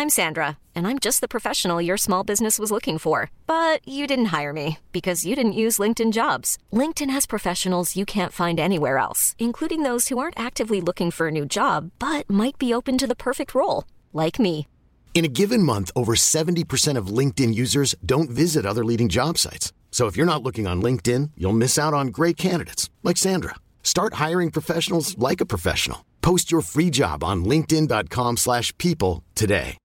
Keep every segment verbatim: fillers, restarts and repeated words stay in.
I'm Sandra, and I'm just the professional your small business was looking for. But you didn't hire me because you didn't use LinkedIn Jobs. LinkedIn has professionals you can't find anywhere else, including those who aren't actively looking for a new job, but might be open to the perfect role, like me. In a given month, over seventy percent of LinkedIn users don't visit other leading job sites. So if you're not looking on LinkedIn, you'll miss out on great candidates like Sandra. Start hiring professionals like a professional. Post your free job on linkedin dot com slash people today.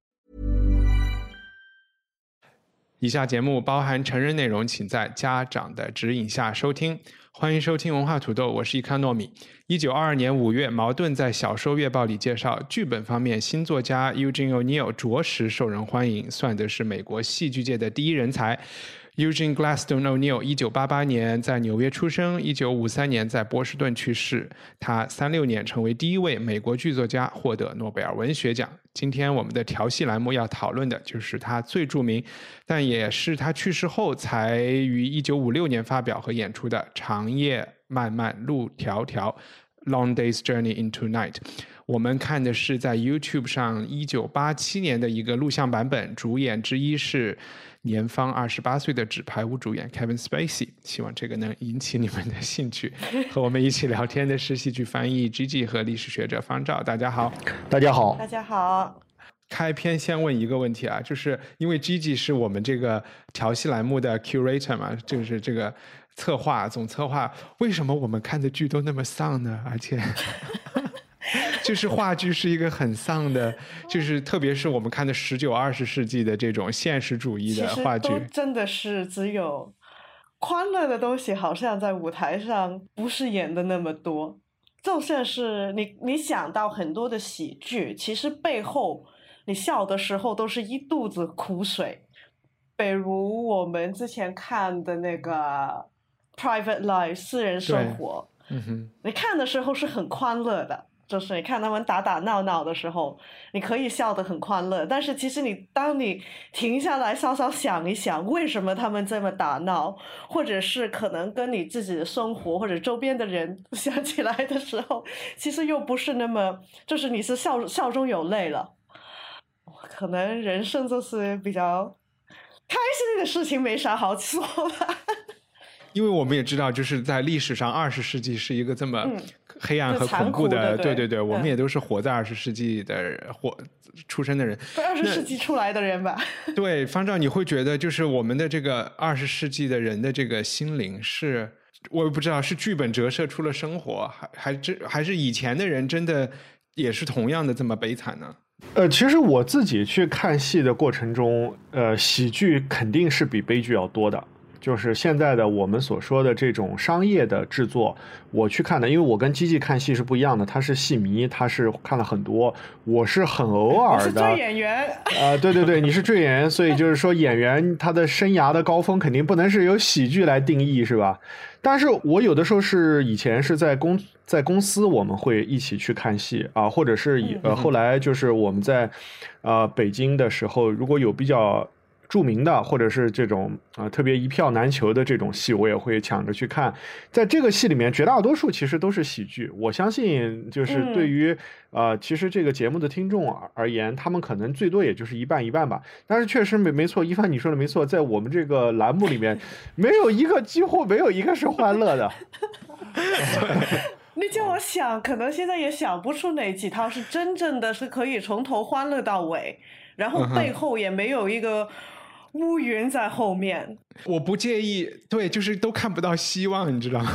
以下节目包含成人内容，请在家长的指引下收听。欢迎收听文化土豆，我是伊康糯米。一九二二年五月，茅盾在小说月报里介绍，剧本方面，新作家 Eugene O'Neill 着实受人欢迎，算的是美国戏剧界的第一人才。Eugene Gladstone O'Neill 一九八八年在纽约出生，一九五三年在波士顿去世。他三六年成为第一位美国剧作家获得诺贝尔文学奖。今天我们的调戏栏目要讨论的就是他最著名，但也是他去世后才于一九五六年发表和演出的《长夜漫漫路迢迢》Long Day's Journey into Night。我们看的是在 YouTube 上一九八七年的一个录像版本，主演之一是年方二十八岁的纸牌屋主演 Kevin Spacey， 希望这个能引起你们的兴趣。和我们一起聊天的是戏剧翻译 Gigi 和历史学者方照。大家好。 大家好。 大家好。 开篇先问一个问题啊，就是因为 Gigi 是我们这个调戏栏目的 curator 嘛，就是这个策划总策划，为什么我们看的剧都那么丧呢？而且就是话剧是一个很丧的，就是特别是我们看的十九二十世纪的这种现实主义的话剧， 其实都真的是只有欢乐的东西，好像在舞台上不是演的那么多。就像是你你想到很多的喜剧，其实背后你笑的时候都是一肚子苦水。比如我们之前看的那个 Private Life 私人生活， 嗯哼， 你看的时候是很欢乐的，就是你看他们打打闹闹的时候，你可以笑得很欢乐。但是其实你当你停下来稍稍想一想，为什么他们这么打闹，或者是可能跟你自己的生活或者周边的人想起来的时候，其实又不是那么，就是你是笑笑中有泪了。可能人生就是比较开心的事情没啥好说吧。 因为我们也知道，就是在历史上二十世纪是一个这么黑暗和恐怖的， 嗯、对对对，我们也都是活在二十世纪的活出生的人， 二十世纪出来的人吧。 对，方丈，你会觉得就是我们的这个二十世纪的人的这个心灵是，我也不知道是剧本折射出了生活，还还这还是以前的人真的也是同样的这么悲惨呢？ 呃，其实我自己去看戏的过程中，呃，喜剧肯定是比悲剧要多的。就是现在的我们所说的这种商业的制作，我去看的，因为我跟基基看戏是不一样的，他是戏迷，他是看了很多，我是很偶尔的。 你是追演员啊、 呃？对对对，你是追演员，所以就是说演员他的生涯的高峰肯定不能是由喜剧来定义，是吧？但是我有的时候是以前是在公在公司我们会一起去看戏啊，或者是以呃后来就是我们在呃北京的时候，如果有比较著名的或者是这种啊、呃、特别一票难求的这种戏，我也会抢着去看。在这个戏里面，绝大多数其实都是喜剧。我相信，就是对于、嗯、呃，其实这个节目的听众而言，他们可能最多也就是一半一半吧。但是确实没没错，一帆你说的没错，在我们这个栏目里面，没有一个几乎没有一个是欢乐的。 你叫我想，可能现在也想不出哪几套是真正的是可以从头欢乐到尾，然后背后也没有一个乌云在后面。 我不介意，对，就是都看不到希望，你知道吗？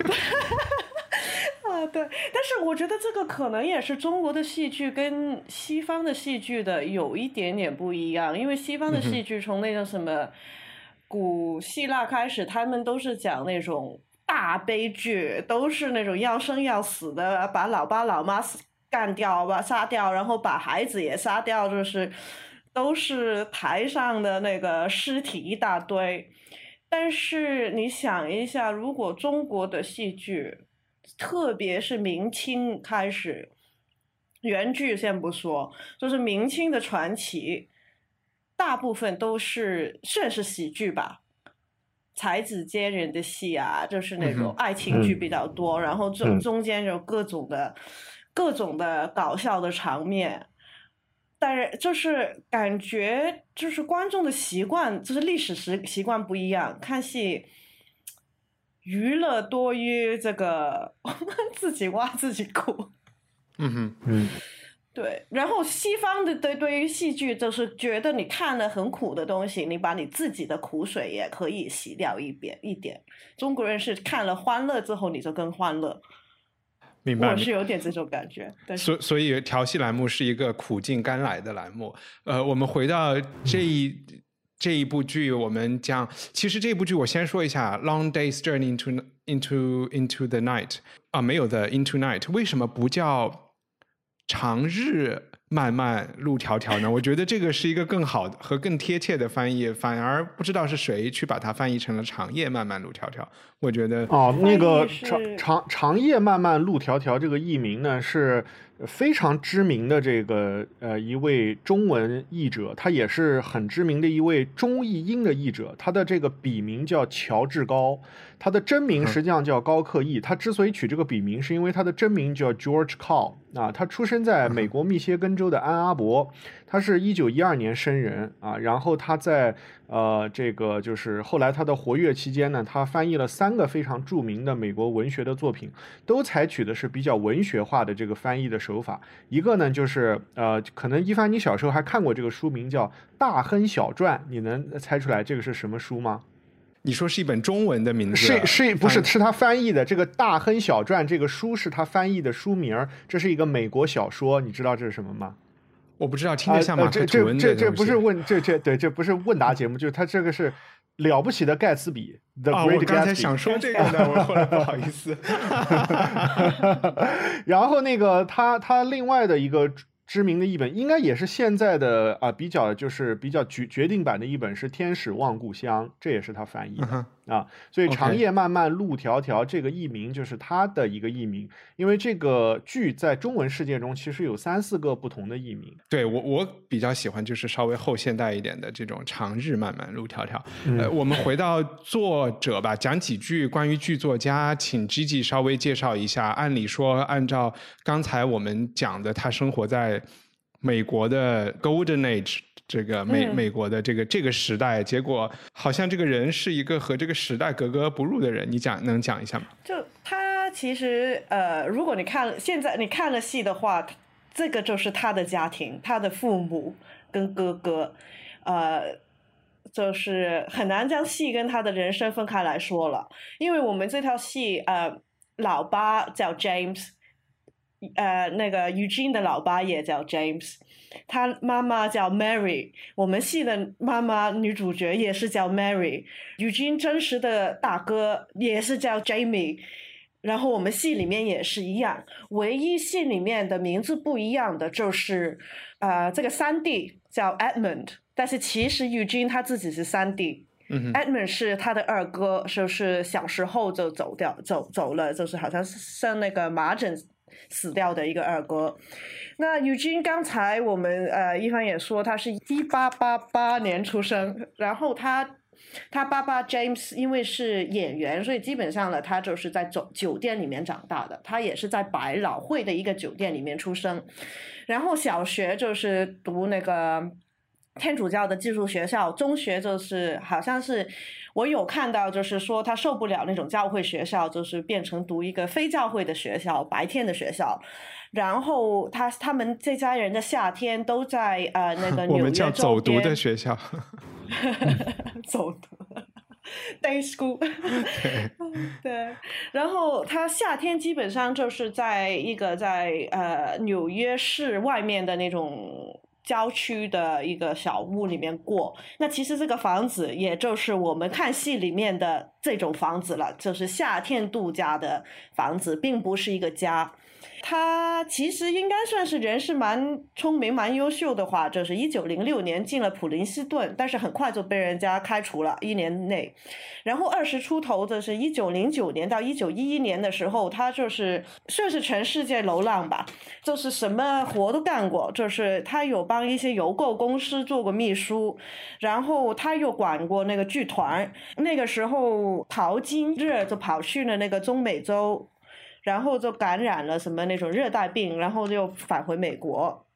啊，对，但是我觉得这个可能也是中国的戏剧跟西方的戏剧的有一点点不一样，因为西方的戏剧从那个什么古希腊开始，他们都是讲那种大悲剧，都是那种要生要死的，把老爸老妈干掉，把杀掉，然后把孩子也杀掉，就是都是台上的那个尸体一大堆。但是你想一下，如果中国的戏剧，特别是明清开始，原剧先不说，就是明清的传奇，大部分都是算是喜剧吧，才子佳人的戏啊，就是那种爱情剧比较多，嗯、然后中中间有各种的、各种的搞笑的场面。 但是就是感觉就是观众的习惯，就是历史习习惯不一样，看戏娱乐多于这个自己挖自己哭。 嗯哼， 嗯， 对。然后西方的对对于戏剧就是觉得你看了很苦的东西，你把你自己的苦水也可以洗掉一点一点。中国人是看了欢乐之后你就更欢乐。 明白， 我是有点这种感觉。 所所以调戏栏目是一个苦尽甘来的栏目。呃，我们回到这一、嗯、这一部剧，我们讲，其实这部剧我先说一下 ，Long Day's Journey into into into the Night 啊，没有的 Into Night， 为什么不叫长日漫漫路迢迢呢？我觉得这个是一个更好的和更贴切的翻译，反而不知道是谁去把它翻译成了长夜漫漫路迢迢。我觉得哦，那个长长长夜漫漫路迢迢这个译名呢是非常知名的这个呃一位中文译者，他也是很知名的一位中译英的译者，他的这个笔名叫乔治高，他的真名实际上叫高克义。他之所以取这个笔名，是因为他的真名叫 George Call 啊，他出生在美国密歇根州的安阿伯，他是一九一二年生人啊，然后他在呃这个就是后来他的活跃期间呢，他翻译了三个非常著名的美国文学的作品，都采取的是比较文学化的这个翻译的手法。一个呢就是呃可能一帆你小时候还看过这个书名叫《大亨小传》，你能猜出来这个是什么书吗？ 你说是一本中文的名字？ 是是不是是他翻译的？这个《大亨小传》这个书是他翻译的书名，这是一个美国小说，你知道这是什么吗？ 我不知道，听着像马克吐温的东西。 这这这不是问这这对这不是问答节目，就是他这个是了不起的盖茨比 The Great Gatsby。 我刚才想说这个呢，我后来不好意思。 然后那个他他另外的一个知名的译本，应该也是现在的啊、呃、比较就是比较决决定版的一本是《天使望故乡》，这也是他翻译的、uh-huh. 啊。所以长夜漫漫路迢迢这个译名就是他的一个译名，因为这个剧在中文世界中其实有三四个不同的译名。 对，我我比较喜欢就是稍微后现代一点的这种长日漫漫路迢迢、嗯、呃，我们回到作者吧，讲几句关于剧作家，请 Gigi 稍微介绍一下。按理说按照刚才我们讲的，他生活在美国的 Golden Age 这个美、嗯、美国的这个这个时代，结果好像这个人是一个和这个时代格格不入的人，你讲能讲一下吗？ 就他其实呃，如果你看现在你看了戏的话，这个就是他的家庭，他的父母跟哥哥，呃，就是很难将戏跟他的人生分开来说了，因为我们这套戏呃，老爸叫 James。呃，那个 Eugene 的老爸也叫 James， 他妈妈叫 Mary， 我们戏的妈妈女主角也是叫 Mary， Eugene 真实的大哥也是叫 Jamie， 然后我们戏里面也是一样，唯一戏里面的名字不一样的就是呃，这个三弟叫 Edmund， 但是其实 Eugene 他自己是三弟。嗯、Edmund 是他的二哥，就是小时候就走掉走走了，就是好像是生那个麻疹死掉的一个二哥。那 Eugene 刚才我们呃一帆也说他是一八八八年出生，然后他他爸爸 James 因为是演员，所以基本上呢他就是在酒店里面长大的，他也是在百老汇的一个酒店里面出生，然后小学就是读那个天主教的寄宿学校，中学就是好像是我有看到就是说他受不了那种教会学校，就是变成读一个非教会的学校，白天的学校，然后他他们这家人的夏天都在呃那个纽约周边， 我们叫走读的学校走读Day school 对，然后他夏天基本上就是在一个在呃纽约市外面的那种郊区的一个小屋里面过，那其实这个房子也就是我们看戏里面的这种房子了，就是夏天度假的房子，并不是一个家。他其实应该算是人是蛮聪明蛮优秀的话，就是一九零六年进了普林斯顿，但是很快就被人家开除了一年内，然后二十出头就是一九零九年到一九一一年的时候，他就是算是全世界流浪吧，就是什么活都干过，就是他有帮一些邮购公司做过秘书，然后他又管过那个剧团，那个时候淘金热就跑去了那个中美洲，然后就感染了什么那种热带病，然后就返回美国，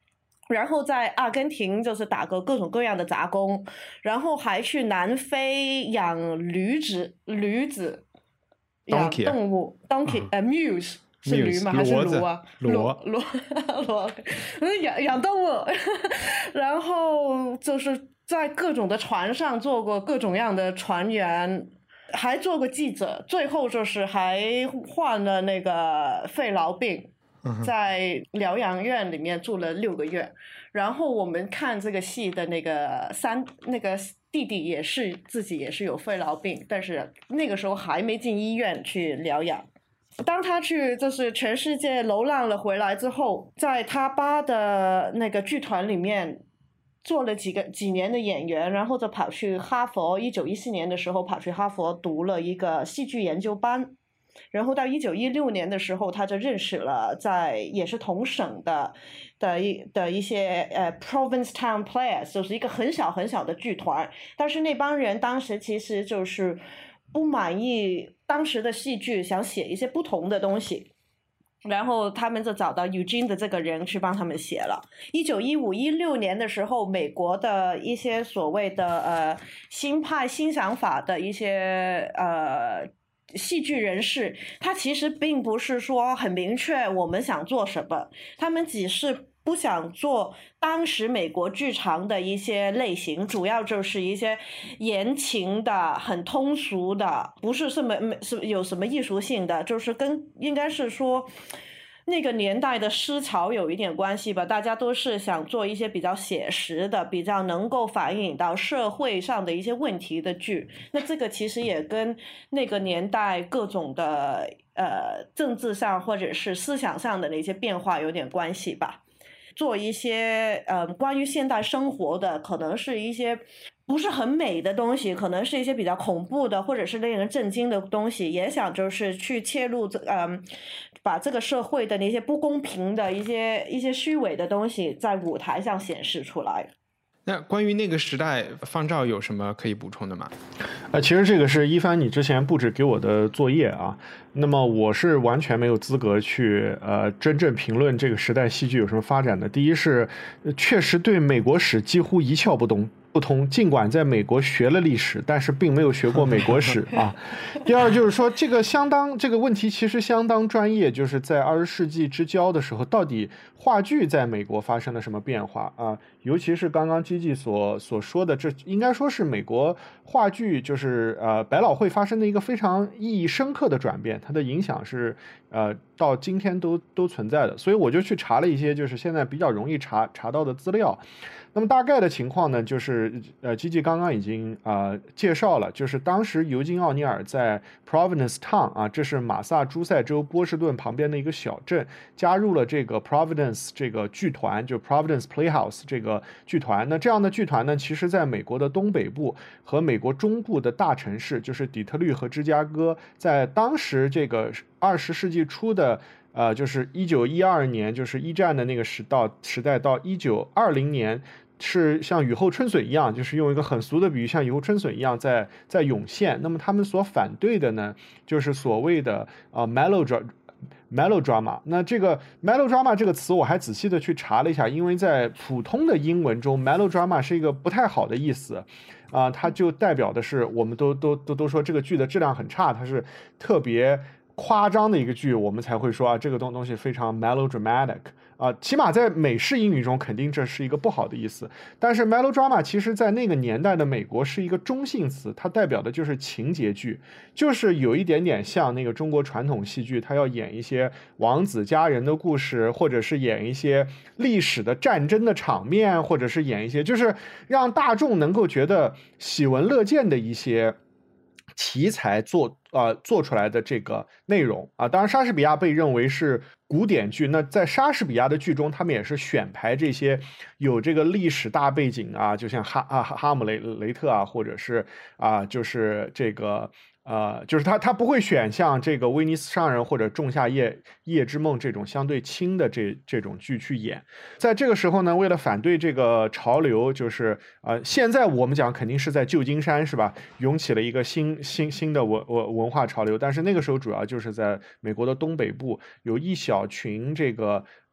然后在阿根廷就是打个各种各样的杂工，然后还去南非养驴子，驴子养动物 ，donkey 呃 muse 是驴吗？还是骡啊？ 骡骡骡，养养动物，然后就是在各种的船上做过各种样的船员。还做过记者，最后就是还患了那个肺痨病，在疗养院里面住了六个月。然后我们看这个戏的那个三那个弟弟也是自己也是有肺痨病，但是那个时候还没进医院去疗养。当他去就是全世界流浪了回来之后，在他爸的那个剧团里面做了几个几年的演员，然后就跑去哈佛，一九一四年的时候跑去哈佛读了一个戏剧研究班，然后到一九一六年的时候，他就认识了在也是同省的的一的一些呃 Provincetown Players， 就是一个很小很小的剧团，但是那帮人当时其实就是不满意当时的戏剧，想写一些不同的东西。然后他们就找到 Eugene 的这个人去帮他们写了。一九一五、一六年的时候，美国的一些所谓的呃新派新想法的一些呃戏剧人士，他其实并不是说很明确我们想做什么，他们只是不想做当时美国剧场的一些类型，主要就是一些言情的、很通俗的，不是什么是有什么艺术性的，就是跟应该是说那个年代的思潮有一点关系吧。大家都是想做一些比较写实的、比较能够反映到社会上的一些问题的剧。那这个其实也跟那个年代各种的呃政治上或者是思想上的那些变化有点关系吧。做一些呃关于现代生活的，可能是一些不是很美的东西，可能是一些比较恐怖的或者是令人震惊的东西，也想就是去切入嗯、呃、把这个社会的那些不公平的一些一些虚伪的东西在舞台上显示出来。 那关于那个时代，方照有什么可以补充的吗？ 呃，其实这个是一帆你之前布置给我的作业啊，那么我是完全没有资格去呃真正评论这个时代戏剧有什么发展的。第一是确实对美国史几乎一窍不通。不通，尽管在美国学了历史，但是并没有学过美国史啊。第二就是说，这个相当这个问题其实相当专业，就是在二十世纪之交的时候，到底话剧在美国发生了什么变化啊？尤其是刚刚基基所所说的，这应该说是美国话剧就是呃百老汇发生的一个非常意义深刻的转变，它的影响是呃到今天都都存在的。所以我就去查了一些就是现在比较容易查查到的资料。那么大概的情况呢，就是呃，基基刚刚已经啊、呃、介绍了，就是当时尤金·奥尼尔在 Provincetown 啊，这是马萨诸塞州波士顿旁边的一个小镇，加入了这个 Providence 这个剧团，就 Providence Playhouse 这个剧团。那这样的剧团呢，其实在美国的东北部和美国中部的大城市，就是底特律和芝加哥，在当时这个二十世纪初的。呃，就是一九一二年，就是一战的那个时到时代到一九二零年，是像雨后春笋一样，就是用一个很俗的比喻，像雨后春笋一样在在涌现。那么他们所反对的呢，就是所谓的啊、呃、melodrama melodrama。那这个 melodrama 这个词我还仔细的去查了一下，因为在普通的英文中 melodrama 是一个不太好的意思。啊、呃，它就代表的是我们都都都都说这个剧的质量很差，它是特别夸张的一个剧，我们才会说啊，这个东东西非常 melodramatic 啊，起码在美式英语中肯定这是一个不好的意思。但是 melodrama 其实在那个年代的美国是一个中性词，它代表的就是情节剧，就是有一点点像那个中国传统戏剧，它要演一些王子佳人的故事，或者是演一些历史的战争的场面，或者是演一些就是让大众能够觉得喜闻乐见的一些题材做呃做出来的这个内容啊，当然莎士比亚被认为是古典剧，那在莎士比亚的剧中，他们也是选排这些有这个历史大背景啊，就像哈啊哈姆雷雷特啊，或者是啊就是这个。呃，就是他他不会选像这个威尼斯商人或者仲夏夜夜之梦这种相对轻的这这种剧去演。在这个时候呢，为了反对这个潮流，就是呃，现在我们讲肯定是在旧金山是吧，涌起了一个新新新的文文文化潮流，但是那个时候主要就是在美国的东北部有一小群这个。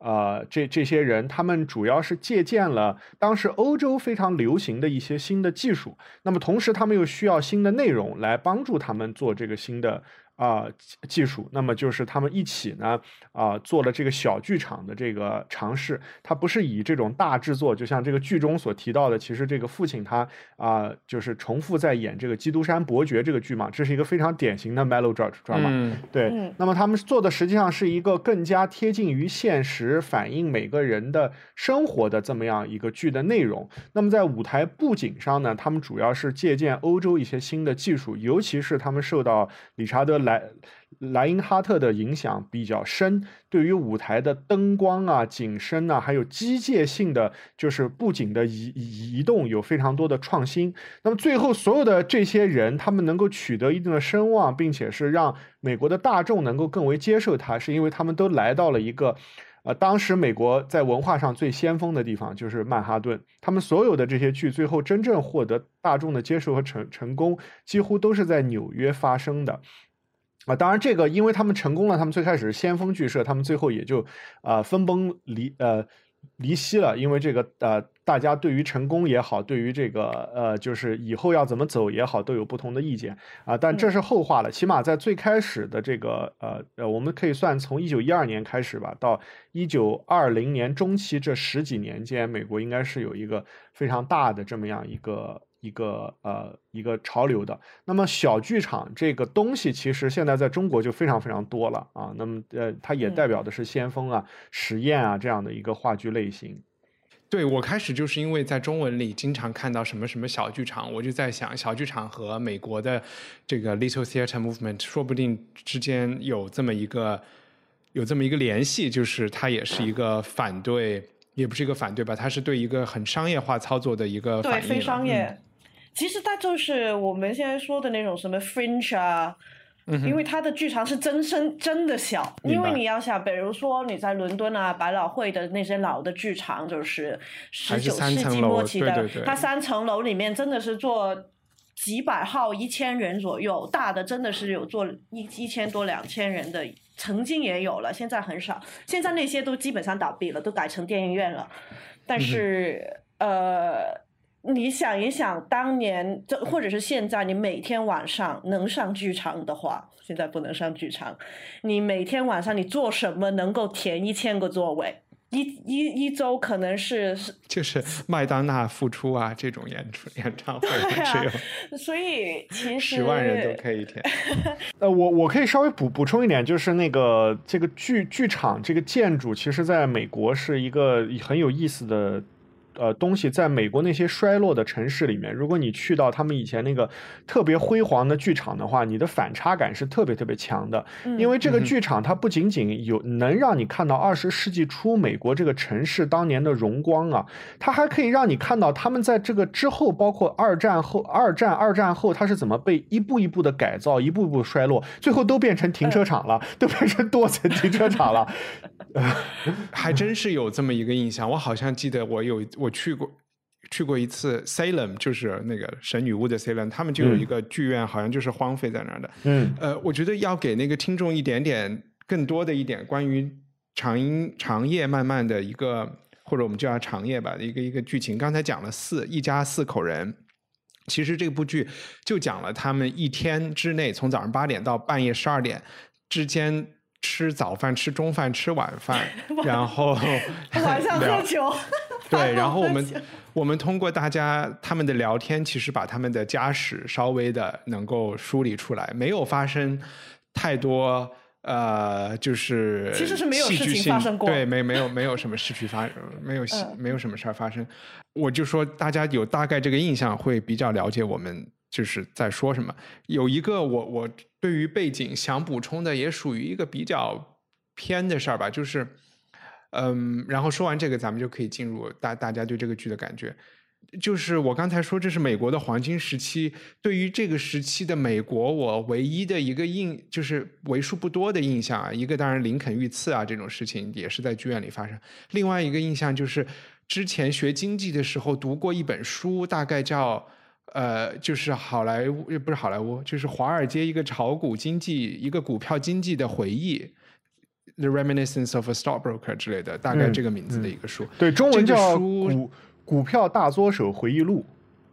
呃，这这些人他们主要是借鉴了当时欧洲非常流行的一些新的技术，那么同时他们又需要新的内容来帮助他们做这个新的啊、呃、技术，那么就是他们一起呢啊、呃、做了这个小剧场的这个尝试，它不是以这种大制作，就像这个剧中所提到的，其实这个父亲他啊、呃、就是重复在演这个《基督山伯爵》这个剧嘛，这是一个非常典型的 melodrama， 嗯， 对、 嗯， 那么他们做的实际上是一个更加贴近于现实，反映每个人的生活的这么样一个剧的内容。那么在舞台布景上呢，他们主要是借鉴欧洲一些新的技术，尤其是他们受到理查德莱莱因哈特的影响比较深，对于舞台的灯光啊、景深啊，还有机械性的就是布景的移移动有非常多的创新。那么最后所有的这些人，他们能够取得一定的声望，并且是让美国的大众能够更为接受他，是因为他们都来到了一个呃，当时美国在文化上最先锋的地方就是曼哈顿，他们所有的这些剧最后真正获得大众的接受和成成功，几乎都是在纽约发生的。啊，当然，这个因为他们成功了，他们最开始是先锋剧社，他们最后也就呃分崩离呃离析了，因为这个呃大家对于成功也好，对于这个呃就是以后要怎么走也好，都有不同的意见啊。但这是后话了，起码在最开始的这个呃呃，我们可以算从一九一二年开始吧，到一九二零年中期这十几年间，美国应该是有一个非常大的这么样一个。一个呃一个潮流的，那么小剧场这个东西其实现在在中国就非常非常多了啊。那么呃，它也代表的是先锋啊、实验啊这样的一个话剧类型。 对，我开始就是因为在中文里经常看到什么什么小剧场，我就在想小剧场和美国的这个 Little Theater Movement 说不定之间有这么一个有这么一个联系，就是它也是一个反对，也不是一个反对吧，它是对一个很商业化操作的一个反应。 对，非商业。 嗯， 其实它就是我们现在说的那种什么 fringe 啊，嗯、因为它的剧场是真真真的小，因为你要想，比如说你在伦敦啊，百老汇的那些老的剧场，就是十九世纪末期的， 对对对， 它三层楼里面真的是坐几百号、一千人左右，大的真的是有坐一一千多、两千人的，曾经也有了，现在很少，现在那些都基本上倒闭了，都改成电影院了，但是、嗯、呃。你想一想，当年这或者是现在，你每天晚上能上剧场的话，现在不能上剧场。你每天晚上你做什么能够填一千个座位？一一一周可能是就是麦当娜复出啊这种演出演唱会，只有、 啊、所以其实十万人都可以填。 呃，我我可以稍微补补充一点，就是那个这个剧剧场这个建筑，其实在美国是一个很有意思的。呃，东西在美国那些衰落的城市里面，如果你去到他们以前那个特别辉煌的剧场的话，你的反差感是特别特别强的。嗯、因为这个剧场它不仅仅有能让你看到二十世纪初美国这个城市当年的荣光啊，它还可以让你看到他们在这个之后，包括二战后、二战、二战后，它是怎么被一步一步的改造，一步一步衰落，最后都变成停车场了，嗯、都变成多层停车场了。 还真是有这么一个印象，我好像记得我有我去过去过一次 Salem， 就是那个神女巫的 Salem， 他们就有一个剧院，好像就是荒废在那儿的。嗯，呃，我觉得要给那个听众一点点更多的一点关于长长夜漫漫的一个，或者我们叫长夜吧，一个一个剧情。刚才讲了四一家四口人。其实这部剧就讲了他们一天之内，从早上八点到半夜十二点之间。吃早饭、吃中饭、吃晚饭，然后晚上喝酒。 对，然后我们我们通过大家他们的聊天，其实把他们的家史稍微的能够梳理出来，没有发生太多呃，就是其实是没有事情发生过， 对，没没有没有什么事情发，没有、嗯、没有什么事儿发生。我就说大家有大概这个印象，会比较了解我们就是在说什么。有一个我我。对于背景想补充的也属于一个比较偏的事儿吧，就是嗯，然后说完这个咱们就可以进入大大家对这个剧的感觉。就是我刚才说这是美国的黄金时期，对于这个时期的美国我唯一的一个印就是为数不多的印象啊，一个当然林肯遇刺啊这种事情也是在剧院里发生，另外一个印象就是之前学经济的时候读过一本书，大概叫呃，就是好莱坞，不是好莱坞，就是华尔街一个炒股经济、一个股票经济的回忆。 The Reminiscence of a Stockbroker 之类的，大概这个名字的一个书。 嗯嗯、对，中文叫股、 这个、股票大作手回忆录。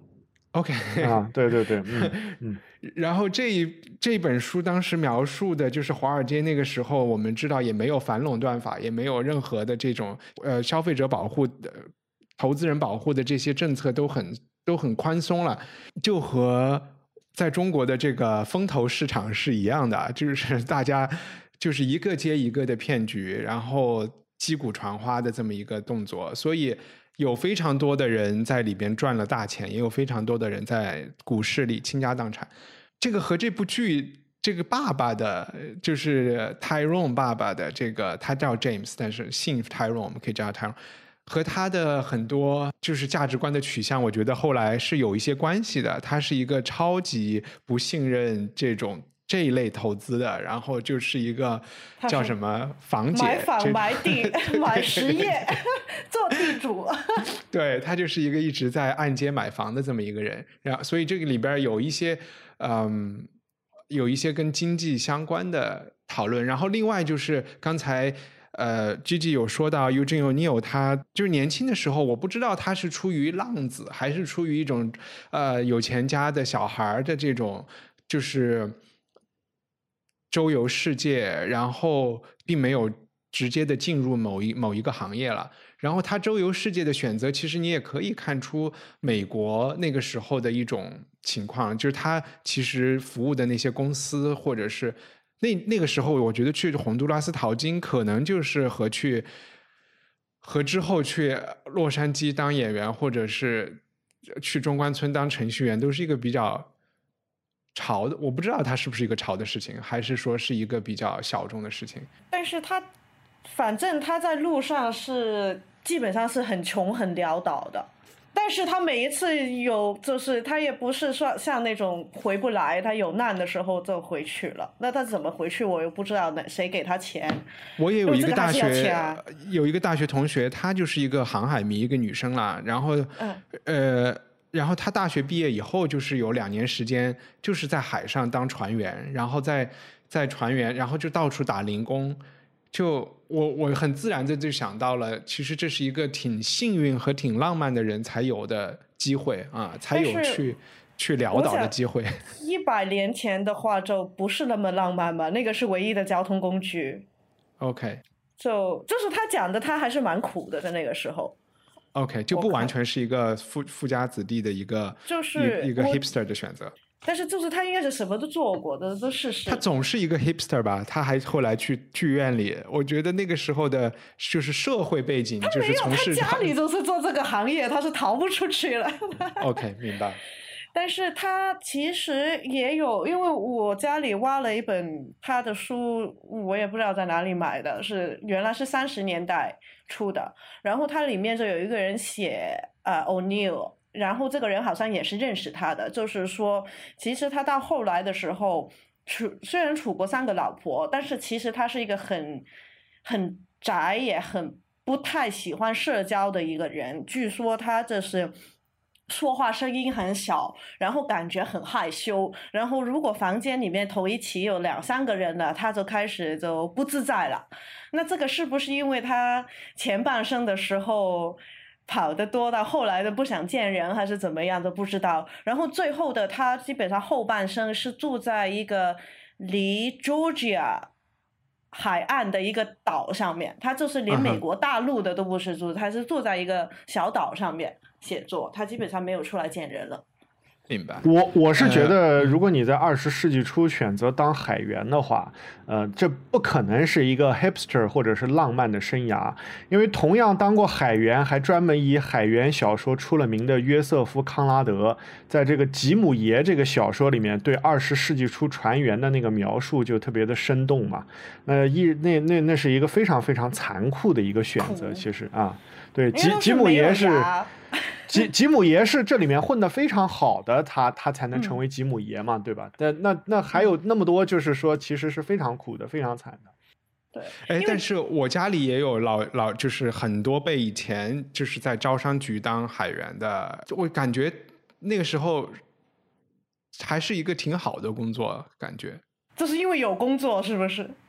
OK 啊，对对对，嗯嗯。 然后这一这本书当时描述的就是华尔街那个时候，我们知道也没有反垄断法，也没有任何的这种呃消费者保护的、投资人保护的这些政策都很都很宽松了，就和在中国的这个风投市场是一样的，就是大家就是一个接一个的骗局，然后击鼓传花的这么一个动作，所以有非常多的人在里边赚了大钱，也有非常多的人在股市里倾家荡产。这个和这部剧这个爸爸的，就是 Tyrone 爸爸的这个，他叫 James， 但是姓 Tyrone， 我们可以叫他 Tyrone， 和他的很多就是价值观的取向，我觉得后来是有一些关系的。他是一个超级不信任这种这一类投资的，然后就是一个叫什么房姐， 买房买地买实业做地主对，他就是一个一直在按揭买房的这么一个人，然后所以这个里边有一些嗯有一些跟经济相关的讨论。然后另外就是刚才呃 Gigi 有说到 Eugene O'Neill， 他就是年轻的时候，我不知道他是出于浪子还是出于一种呃有钱家的小孩的这种就是周游世界，然后并没有直接的进入某一某一个行业了。然后他周游世界的选择，其实你也可以看出美国那个时候的一种情况，就是他其实服务的那些公司，或者是那那个时候，我觉得去洪都拉斯淘金，可能就是和去和之后去洛杉矶当演员，或者是去中关村当程序员，都是一个比较潮的，我不知道它是不是一个潮的事情，还是说是一个比较小众的事情。 但是他反正他在路上是基本上是很穷很潦倒的，但是他每一次有就是他也不是说像那种回不来，他有难的时候就回去了。那他怎么回去我又不知道，谁给他钱。 我也有一个大学、 啊、 有一个大学同学，她就是一个航海迷，一个女生啦，然后、嗯、呃然后他大学毕业以后，就是有两年时间，就是在海上当船员，然后在在船员，然后就到处打零工。就我我很自然的就想到了，其实这是一个挺幸运和挺浪漫的人才有的机会啊，才有去去潦倒的机会。 一百年前的话就不是那么浪漫嘛，那个是唯一的交通工具。 OK， 就就是他讲的，他还是蛮苦的，在那个时候。 OK， 就不完全是一个富富家子弟的一个就是一, 一个 hipster 的选择。 但是就是他应该是什么都做过的，都事实。 他总是一个 hipster 吧？他还后来去剧院里，我觉得那个时候的就是社会背景，就是从事他家里就是做这个行业，他是逃不出去了。 OK， 明白。 但是他其实也有，因为我家里挖了一本他的书，我也不知道在哪里买的，是原来是三十年代出的，然后它里面就有一个人写呃 O'Neill， 然后这个人好像也是认识他的，就是说其实他到后来的时候处虽然处过三个老婆，但是其实他是一个很很宅也很不太喜欢社交的一个人，据说他这是说话声音很小，然后感觉很害羞，然后如果房间里面头一起有两三个人了，他就开始就不自在了。那这个是不是因为他前半生的时候跑得多，到后来的不想见人，还是怎么样都不知道。然后最后的他基本上后半生是住在一个离 Georgia 海岸的一个岛上面，他就是连美国大陆的都不是住，他是住在一个小岛上面写作，他基本上没有出来见人了。 明白。 我我是觉得，如果你在二十世纪初选择当海员的话，呃，这不可能是一个 hipster 或者是浪漫的生涯，因为同样当过海员，还专门以海员小说出了名的约瑟夫·康拉德，在这个《吉姆爷》这个小说里面，对二十世纪初船员的那个描述就特别的生动嘛。那一那那那是一个非常非常残酷的一个选择，其实啊，对，吉吉姆爷是。吉吉姆爷是这里面混得非常好的，他他才能成为吉姆爷嘛，嗯、对吧？但那那还有那么多，就是说其实是非常苦的，非常惨的。 对， 哎，但是我家里也有老老，就是很多被以前就是在招商局当海员的，我感觉那个时候还是一个挺好的工作，感觉。 就是因为有工作，是不是？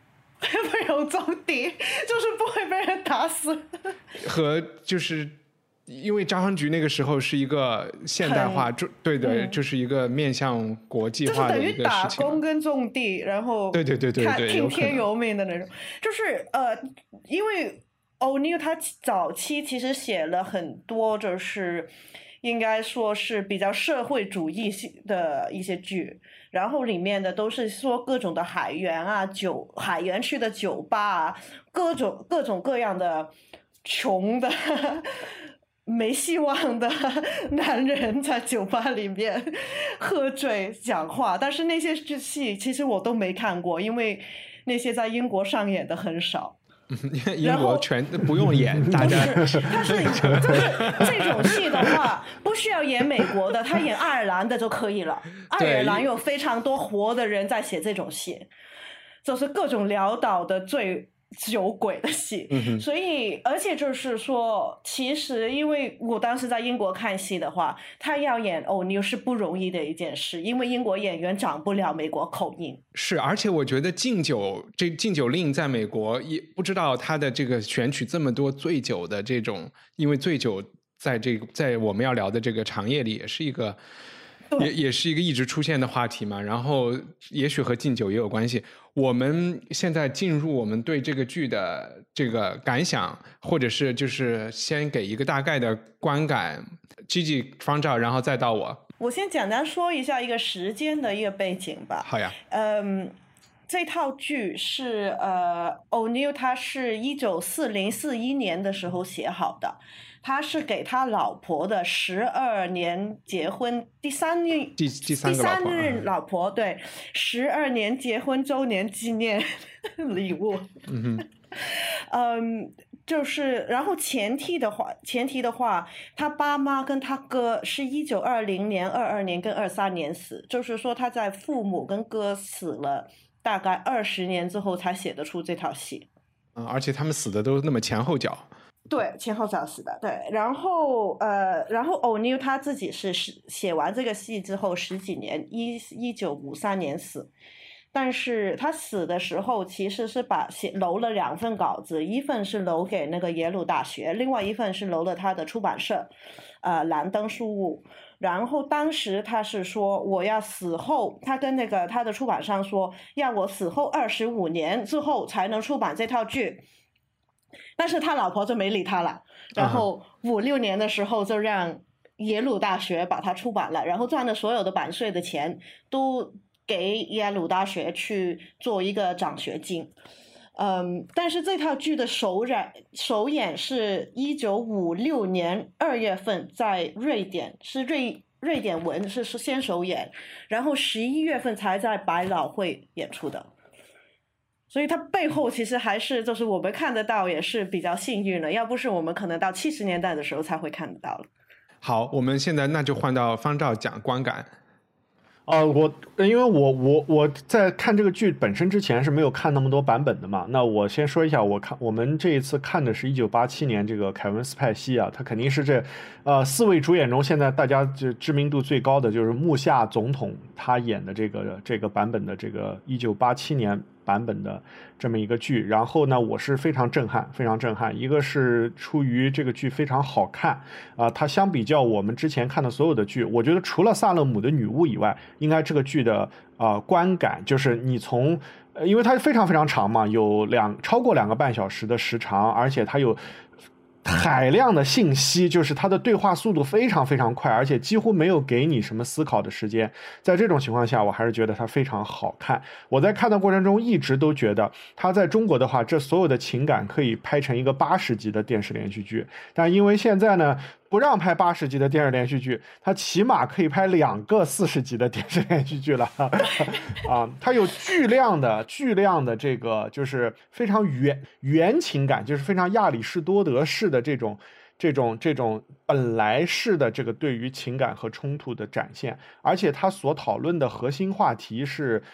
不用中敌，就是不会被人打死。 和就是因为招商局那个时候是一个现代化，对对、嗯，就是一一个面向国际化的一个事情， 就是等于打工跟种地，然后对对对对对， 听天由命的那种。就是呃，因为 O'Neill 他早期其实写了很多，就是应该说是比较社会主义的一些剧，然后里面的都是说各种的海员啊、酒海员区的酒吧啊，各种各种各样的穷的。没希望的男人在酒吧里面喝醉讲话，但是那些戏其实我都没看过，因为那些在英国上演的很少。 英国全不用演，大家不是，他是就是这种戏的话，不需要演美国的，他演爱尔兰的就可以了。爱尔兰有非常多活的人在写这种戏，就是各种潦倒的最。酒鬼的戏、嗯、所以而且就是说其实因为我当时在英国看戏的话，他要演 O'Neill 是不容易的一件事，因为英国演员长不了美国口音。 是，而且我觉得禁酒这禁酒令在美国也不知道他的这个选取这么多醉酒的这种，因为醉酒在这个在我们要聊的这个行业里也是一个也也是一个一直出现的话题嘛，然后也许和禁酒也有关系。我们现在进入我们对这个剧的这个感想，或者是就是先给一个大概的观感 Gigi 方照，然后再到我。 我先简单说一下一个时间的一个背景吧。 好呀。 嗯，这套剧是呃 O'Neill 他是一九四零四一年的时候写好的，他是给他老婆的十二年结婚第三任第第三个老婆， 第三任老婆对十二年结婚周年纪念礼物。 嗯哼， 嗯，就是然后前提的话，前提的话，他爸妈跟他哥是一九二零年、二二年跟二三年死，就是说他在父母跟哥死了大概二十年之后才写得出这套戏。 嗯，而且他们死的都那么前后脚。 对，前后脚死的。对，然后呃，然后 O'Neill 他自己是写完这个戏之后十几年，一一九五三年死，但是他死的时候其实是把写留了两份稿子，一份是留给那个耶鲁大学，另外一份是留了他的出版社，呃，蓝灯书屋。然后当时他是说我要死后，他跟那个他的出版商说，要我死后二十五年之后才能出版这套剧。但是他老婆就没理他了，然后五六年的时候就让耶鲁大学把它出版了，然后赚的所有的版税的钱都给耶鲁大学去做一个奖学金。嗯，但是这套剧的首演首演是一九五六年二月份在瑞典，是瑞瑞典文是是先首演，然后十一月份才在百老汇演出的。所以它背后其实还是就是我们看得到，也是比较幸运的，要不是我们可能到七十年代的时候才会看得到了。 好，我们现在那就换到方照讲观感。 呃，我因为我我我在看这个剧本身之前是没有看那么多版本的嘛，那我先说一下，我看我们这一次看的是一九八七年这个凯文斯派西啊，他肯定是这呃四位主演中现在大家就知名度最高的就是木下总统他演的这个这个版本的这个一九八七年版本的这么一个剧，然后呢我是非常震撼非常震撼，一个是出于这个剧非常好看啊、呃，它相比较我们之前看的所有的剧，我觉得除了萨勒姆的女巫以外，应该这个剧的啊、呃、观感就是你从呃因为它非常非常长嘛，有两超过两个半小时的时长，而且它有海量的信息，就是它的对话速度非常非常快，而且几乎没有给你什么思考的时间。在这种情况下，我还是觉得它非常好看。我在看的过程中一直都觉得它在中国的话，这所有的情感可以拍成一个八十集的电视连续剧，但因为现在呢不让拍八十集的电视连续剧，它起码可以拍两个四十集的电视连续剧了啊！它有巨量的巨量的这个就是非常原原情感，就是非常亚里士多德式的这种这种这种本来式的这个对于情感和冲突的展现，而且它所讨论的核心话题是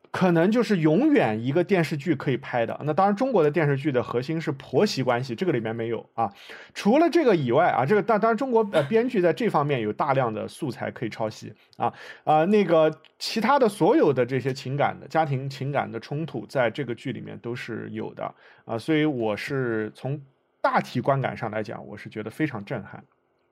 可能就是永远一个电视剧可以拍的。那当然，中国的电视剧的核心是婆媳关系，这个里面没有啊。除了这个以外啊，这个当当然中国呃编剧在这方面有大量的素材可以抄袭啊啊、呃，那个其他的所有的这些情感的家庭情感的冲突，在这个剧里面都是有的啊，所以我是从大体观感上来讲，我是觉得非常震撼。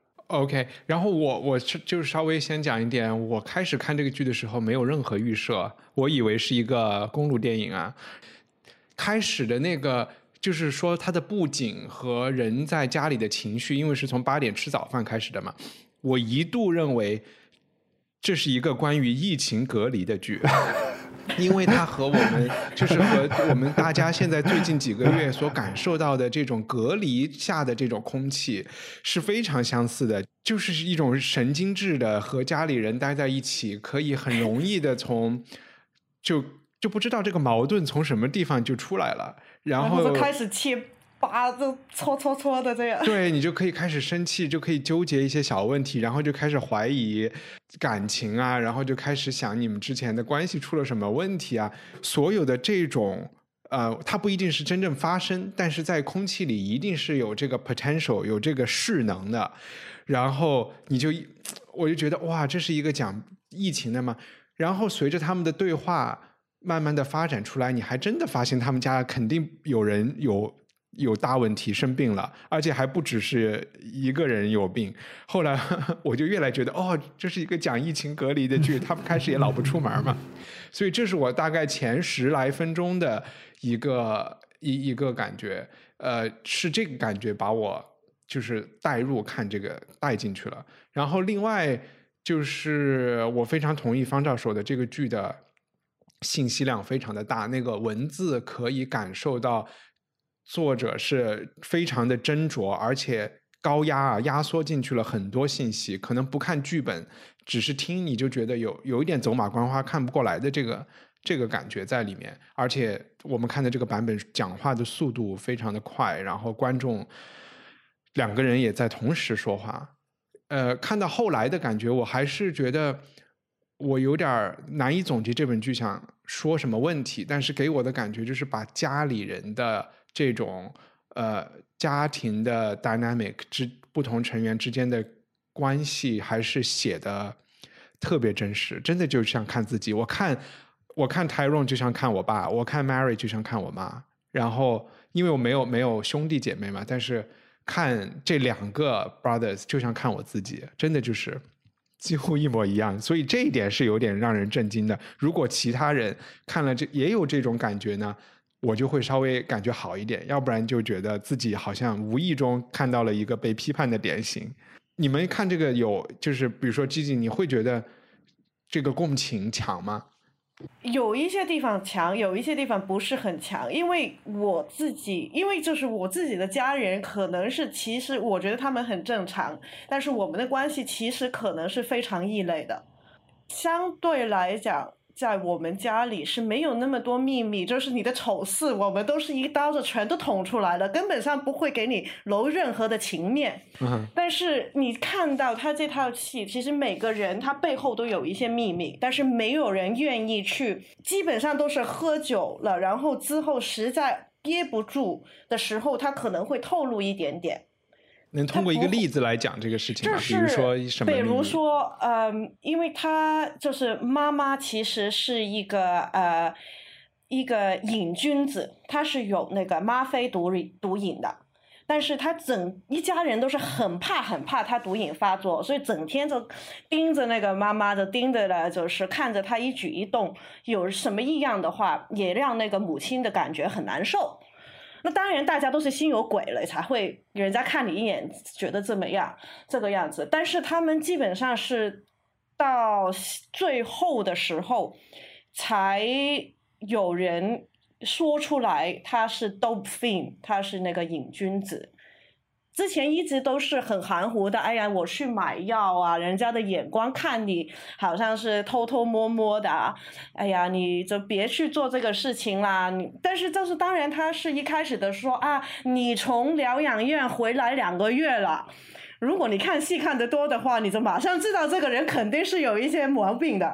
OK， 然后我我就稍微先讲一点，我开始看这个剧的时候没有任何预设，我以为是一个公路电影啊。开始的那个就是说它的布景和人在家里的情绪，因为是从八点吃早饭开始的嘛，我一度认为这是一个关于疫情隔离的剧。因为它和我们就是和我们大家现在最近几个月所感受到的这种隔离下的这种空气是非常相似的，就是一种神经质的和家里人待在一起，可以很容易的从就就不知道这个矛盾从什么地方就出来了，然后就开始切叭就搓搓搓的这样， 对，你就可以开始生气，就可以纠结一些小问题，然后就开始怀疑感情啊，然后就开始想你们之前的关系出了什么问题啊，所有的这种呃，它不一定是真正发生，但是在空气里一定是有这个 potential， 有这个势能的，然后你就我就觉得哇，这是一个讲疫情的嘛，然后随着他们的对话慢慢的发展出来，你还真的发现他们家肯定有人有有大问题，生病了，而且还不只是一个人有病。后来我就越来觉得哦，这是一个讲疫情隔离的剧，他们开始也老不出门嘛，所以这是我大概前十来分钟的一个一一个感觉，呃，是这个感觉把我就是带入看这个带进去了。然后另外就是我非常同意方丈说的，这个剧的信息量非常的大，那个文字可以感受到作者是非常的斟酌，而且高压啊，压缩进去了很多信息，可能不看剧本，只是听你就觉得有有一点走马观花看不过来的这个这个感觉在里面。而且我们看的这个版本讲话的速度非常的快，然后观众两个人也在同时说话，呃，看到后来的感觉，我还是觉得我有点难以总结这本剧想说什么问题，但是给我的感觉就是把家里人的这种呃家庭的 dynamic 之不同成员之间的关系还是写的特别真实，真的就像看自己。我看我看 Tyrone 就像看我爸，我看 Mary 就像看我妈，然后因为我没有没有兄弟姐妹嘛，但是看这两个 brothers 就像看我自己，真的就是几乎一模一样，所以这一点是有点让人震惊的。如果其他人看了这也有这种感觉呢，我就会稍微感觉好一点，要不然就觉得自己好像无意中看到了一个被批判的典型。你们看这个有就是比如说 Gigi 你会觉得这个共情强吗？ 有一些地方强，有一些地方不是很强，因为我自己因为就是我自己的家人可能是其实我觉得他们很正常，但是我们的关系其实可能是非常异类的。相对来讲在我们家里是没有那么多秘密，就是你的丑事我们都是一刀子全都捅出来了，根本上不会给你留任何的情面、嗯、但是你看到他这套戏其实每个人他背后都有一些秘密，但是没有人愿意去，基本上都是喝酒了然后之后实在憋不住的时候他可能会透露一点点。 能通过一个例子来讲这个事情吗？比如说什么？ 比如说，嗯，因为他就是妈妈，其实是一个呃一个瘾君子，他是有那个吗啡毒毒瘾的，但是他整一家人都是很怕很怕他毒瘾发作，所以整天就盯着那个妈妈的，盯着了，就是看着他一举一动，有什么异样的话，也让那个母亲的感觉很难受。那当然大家都是心有鬼了才会人家看你一眼觉得怎么样这个样子，但是他们基本上是到最后的时候才有人说出来他是 dope fiend， 他是那个瘾君子。之前一直都是很含糊的，哎呀我去买药啊，人家的眼光看你好像是偷偷摸摸的啊，哎呀你就别去做这个事情啦。但是就是当然他是一开始的说啊，你从疗养院回来两个月了，如果你看戏看得多的话，你就马上知道这个人肯定是有一些毛病的，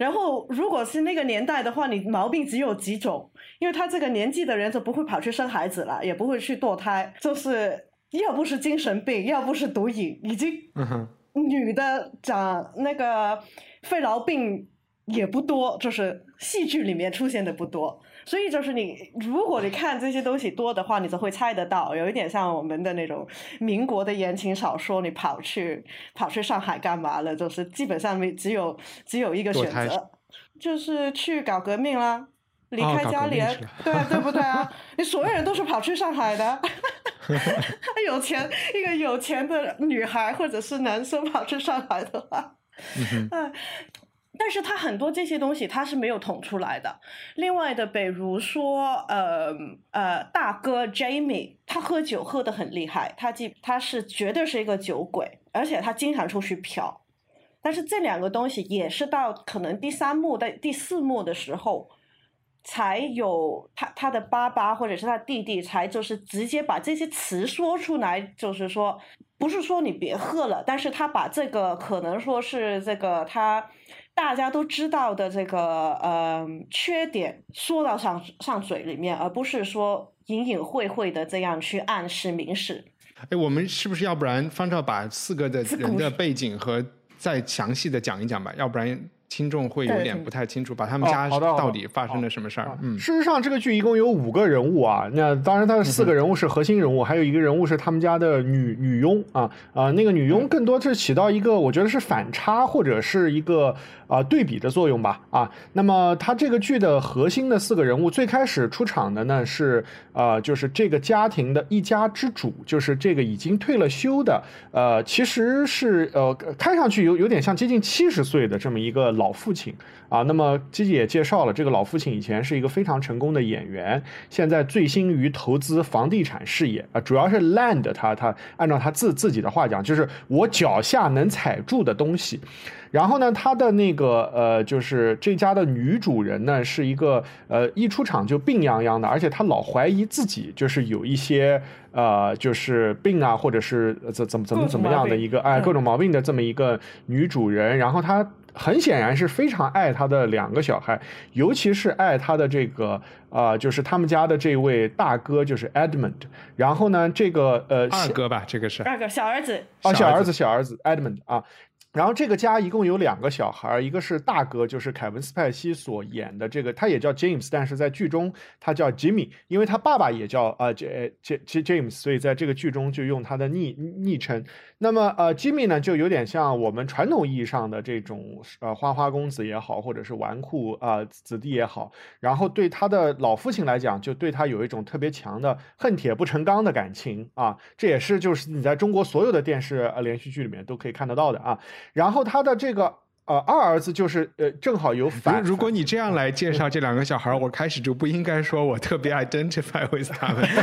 然后如果是那个年代的话，你毛病只有几种，因为他这个年纪的人就不会跑去生孩子了，也不会去堕胎，就是要不是精神病，要不是毒瘾，已经女的长那个肺痨病也不多，就是戏剧里面出现的不多。所以就是你如果你看这些东西多的话，你就会猜得到，有一点像我们的那种民国的言情小说，你跑去跑去上海干嘛了，就是基本上只有只有一个选择，就是去搞革命啦，离开家里、哦、对对不对啊？你所有人都是跑去上海的有钱一个有钱的女孩或者是男生跑去上海的话、嗯呃但是他很多这些东西他是没有捅出来的。另外的比如说呃呃大哥 Jamie 他喝酒喝得很厉害，他他是绝对是一个酒鬼，而且他经常出去嫖。但是这两个东西也是到可能第三幕的第四幕的时候才有他他的爸爸或者是他弟弟才就是直接把这些词说出来，就是说不是说你别喝了，但是他把这个可能说是这个他大家都知道的这个呃缺点说到上上嘴里面，而不是说隐隐晦晦的这样去暗示明示。 哎，我们是不是要不然方照把四个的人的背景和再详细的讲一讲吧，要不然听众会有点不太清楚，把他们家到底发生了什么事儿、哦。嗯， 事实上这个剧一共有五个人物啊，那当然他的四个人物是核心人物，嗯、还有一个人物是他们家的女女佣啊啊、呃，那个女佣更多是起到一个我觉得是反差或者是一个啊、呃、对比的作用吧啊。那么他这个剧的核心的四个人物，最开始出场的呢是呃就是这个家庭的一家之主，就是这个已经退了休的呃其实是呃看上去有有点像接近七十岁的这么一个老父亲啊，那么基基也介绍了，这个老父亲以前是一个非常成功的演员，现在醉心于投资房地产事业啊，主要是 land， 他他按照他自自己的话讲，就是我脚下能踩住的东西。然后呢，他的那个呃，就是这家的女主人呢，是一个呃一出场就病殃殃的，而且她老怀疑自己就是有一些呃就是病啊，或者是怎怎么怎么怎么样的一个哎各种毛病的这么一个女主人。然后她很显然是非常爱她的两个小孩，尤其是爱她的这个呃就是他们家的这位大哥，就是 Edmund。然后呢，这个呃二哥吧，这个是二哥小儿子啊，小儿子小儿子 Edmund 啊。然后这个家一共有两个小孩，一个是大哥，就是凯文·斯派西所演的这个，他也叫 James， 但是在剧中他叫 Jimmy， 因为他爸爸也叫呃 James， 所以在这个剧中就用他的昵昵称。那么呃 Jimmy 呢，就有点像我们传统意义上的这种呃花花公子也好，或者是纨绔啊、呃、子弟也好，然后对他的老父亲来讲，就对他有一种特别强的恨铁不成钢的感情啊，这也是就是你在中国所有的电视呃连续剧里面都可以看得到的啊。然后他的这个呃二儿子就是呃正好有反， 如果你这样来介绍这两个小孩，我开始就不应该说我特别 identify with 他们。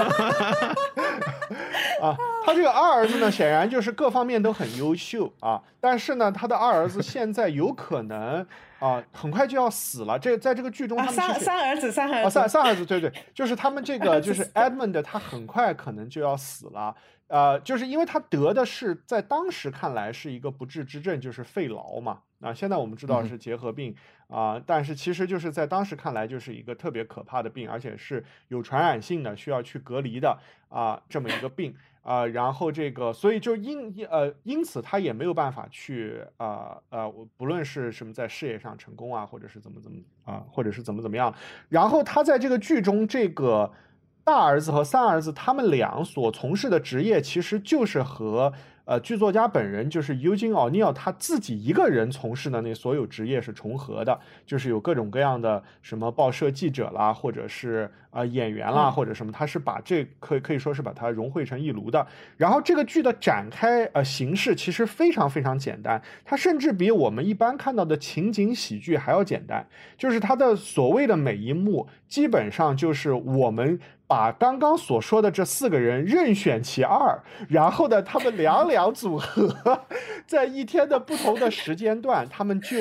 啊，他这个二儿子呢，显然就是各方面都很优秀啊，但是呢，他的二儿子现在有可能啊，很快就要死了。这在这个剧中，他们三三儿子，三儿子， 啊、三三儿子，对对，就是他们这个就是 Edmund， 他很快可能就要死了。呃，就是因为他得的是在当时看来是一个不治之症，就是肺痨嘛。啊，现在我们知道是结核病啊、呃，但是其实就是在当时看来就是一个特别可怕的病，而且是有传染性的，需要去隔离的啊、呃、这么一个病啊、呃。然后这个，所以就因呃因此他也没有办法去啊 呃, 呃不论是什么在事业上成功啊，或者是怎么怎么啊、呃，或者是怎么怎么样。然后他在这个剧中这个。大儿子和三儿子他们俩所从事的职业其实就是和呃剧作家本人就是 Eugene O'Neill 他自己一个人从事的那所有职业是重合的，就是有各种各样的什么报社记者啦，或者是呃演员啦，或者什么，他是把这可可以说是把它融汇成一炉的。然后这个剧的展开呃形式其实非常非常简单，它甚至比我们一般看到的情景喜剧还要简单，就是它的所谓的每一幕基本上就是我们把刚刚所说的这四个人任选其二，然后呢他们两两组合，在一天的不同的时间段他们就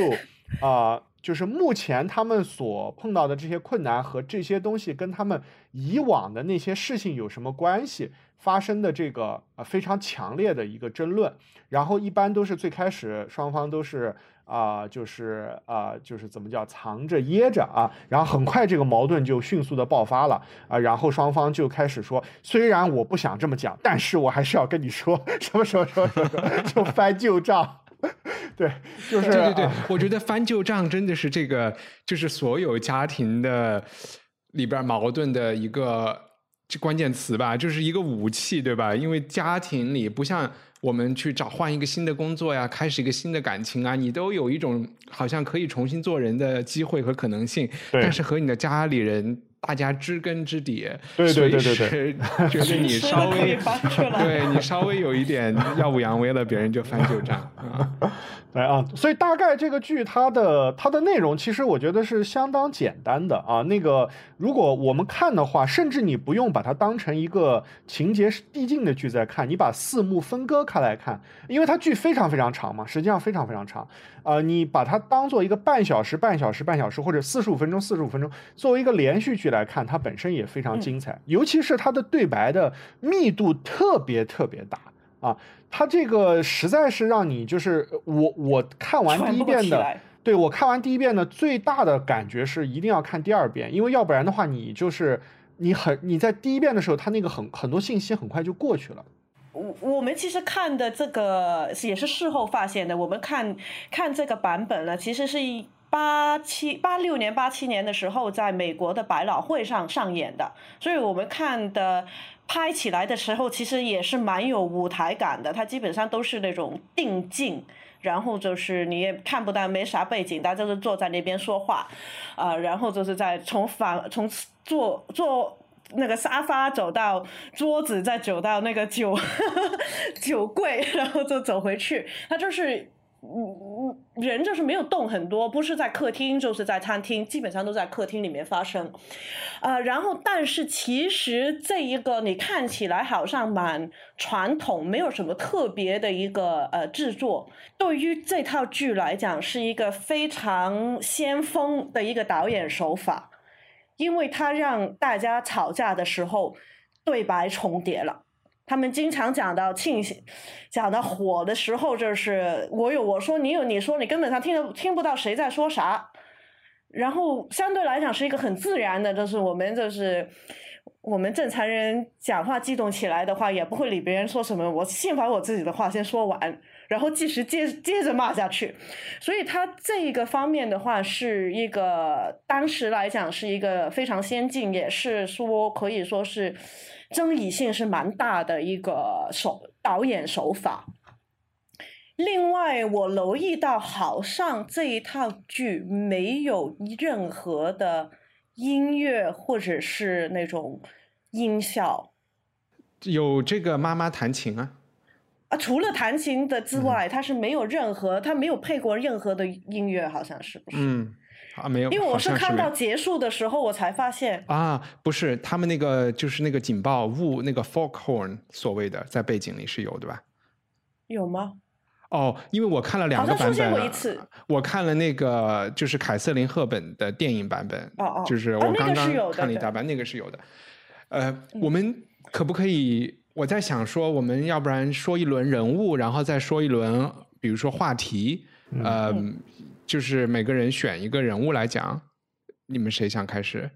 啊、呃，就是目前他们所碰到的这些困难和这些东西跟他们以往的那些事情有什么关系，发生的这个呃非常强烈的一个争论。然后一般都是最开始双方都是啊、呃，就是啊、呃，就是怎么叫藏着掖着啊，然后很快这个矛盾就迅速的爆发了啊、呃，然后双方就开始说，虽然我不想这么讲，但是我还是要跟你说什么什么什么什么，就翻旧账。对，就是对对对，我觉得翻旧账真的是这个，就是所有家庭的里边矛盾的一个关键词吧，就是一个武器，对吧？因为家庭里不像我们去找换一个新的工作呀，开始一个新的感情啊，你都有一种好像可以重新做人的机会和可能性，但是和你的家里人大家知根知底， 对对对对对， 觉得你稍微对你稍微有一点耀武扬威了，别人就翻旧账啊。 对啊，所以大概这个剧它的它的内容其实我觉得是相当简单的啊。那个如果我们看的话，甚至你不用把它当成一个情节递进的剧在看，你把四幕分割开来看，因为它剧非常非常长嘛，实际上非常非常长。呃，你把它当做一个半小时、半小时、半小时，或者四十五分钟、四十五分钟，作为一个连续剧来看，它本身也非常精彩，嗯、尤其是它的对白的密度特别特别大啊。它这个实在是让你就是我我看完第一遍的，对我看完第一遍的最大的感觉是一定要看第二遍，因为要不然的话你就是你很你在第一遍的时候，它那个很很多信息很快就过去了。 我我们其实看的这个也是事后发现的，我们看看这个版本呢，其实是一八七八六年八七年的时候在美国的百老汇上上演的，所以我们看的拍起来的时候其实也是蛮有舞台感的，它基本上都是那种定镜，然后就是你也看不到没啥背景，大家就是坐在那边说话，呃，然后就是在从房从坐坐那个沙发走到桌子，再走到那个酒酒柜，然后就走回去，它就是嗯，人就是没有动很多，不是在客厅就是在餐厅，基本上都在客厅里面发生。呃，然后但是其实这一个你看起来好像蛮传统，没有什么特别的一个呃制作，对于这套剧来讲是一个非常先锋的一个导演手法，因为它让大家吵架的时候对白重叠了。他们经常讲到庆幸，讲到火的时候，就是我有我说，你有你说，你根本上听得听不到谁在说啥。然后相对来讲是一个很自然的，就是我们就是我们正常人讲话激动起来的话，也不会理别人说什么，我先把我自己的话先说完，然后继续接接着骂下去。所以他这个方面的话，是一个当时来讲是一个非常先进，也是说可以说是争议性是蛮大的一个手导演手法。另外我留意到好像这一套剧没有任何的音乐或者是那种音效。 有这个妈妈弹琴啊啊，除了弹琴的之外，它、嗯、是没有任何，它没有配过任何的音乐，好像是不是？ 嗯，啊没有， 因为我是看到结束的时候我才发现啊，不是，他们那个就是那个警报雾，那个 foghorn 所谓的在背景里是有的吧？ 有吗？ 哦，因为我看了两个版本，好像出现过一次。 我看了那个就是凯瑟琳·赫本的电影版本， 哦哦， 就是我刚刚看了一大半，那个是有的。呃，嗯、我们可不可以？我在想说，我们要不然说一轮人物，然后再说一轮，比如说话题，嗯、呃，嗯、就是每个人选一个人物来讲。你们谁想开始？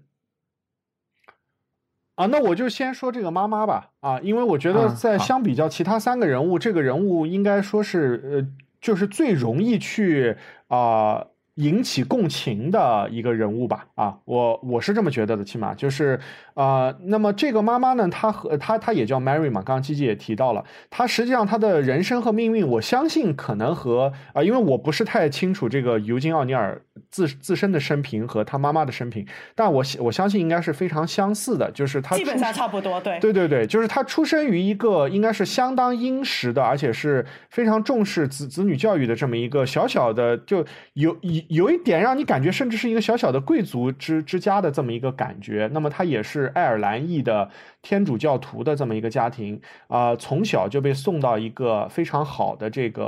啊，那我就先说这个妈妈吧，啊，因为我觉得在相比较其他三个人物，啊、这个人物应该说是呃，就是最容易去啊、呃、引起共情的一个人物吧，啊，我我是这么觉得的，起码就是啊、呃，那么这个妈妈呢，她和她她也叫 Mary 嘛，刚刚基基也提到了，她实际上她的人生和命运，我相信可能和啊、呃，因为我不是太清楚这个尤金奥尼尔自自身的生平和他妈妈的生平，但我我相信应该是非常相似的，就是他基本上差不多，对对对对，就是他出生于一个应该是相当殷实的，而且是非常重视子子女教育的这么一个小小的，就有有有一点让你感觉甚至是一个小小的贵族之之家的这么一个感觉。那么他也是爱尔兰裔的天主教徒的这么一个家庭啊、呃，从小就被送到一个非常好的这个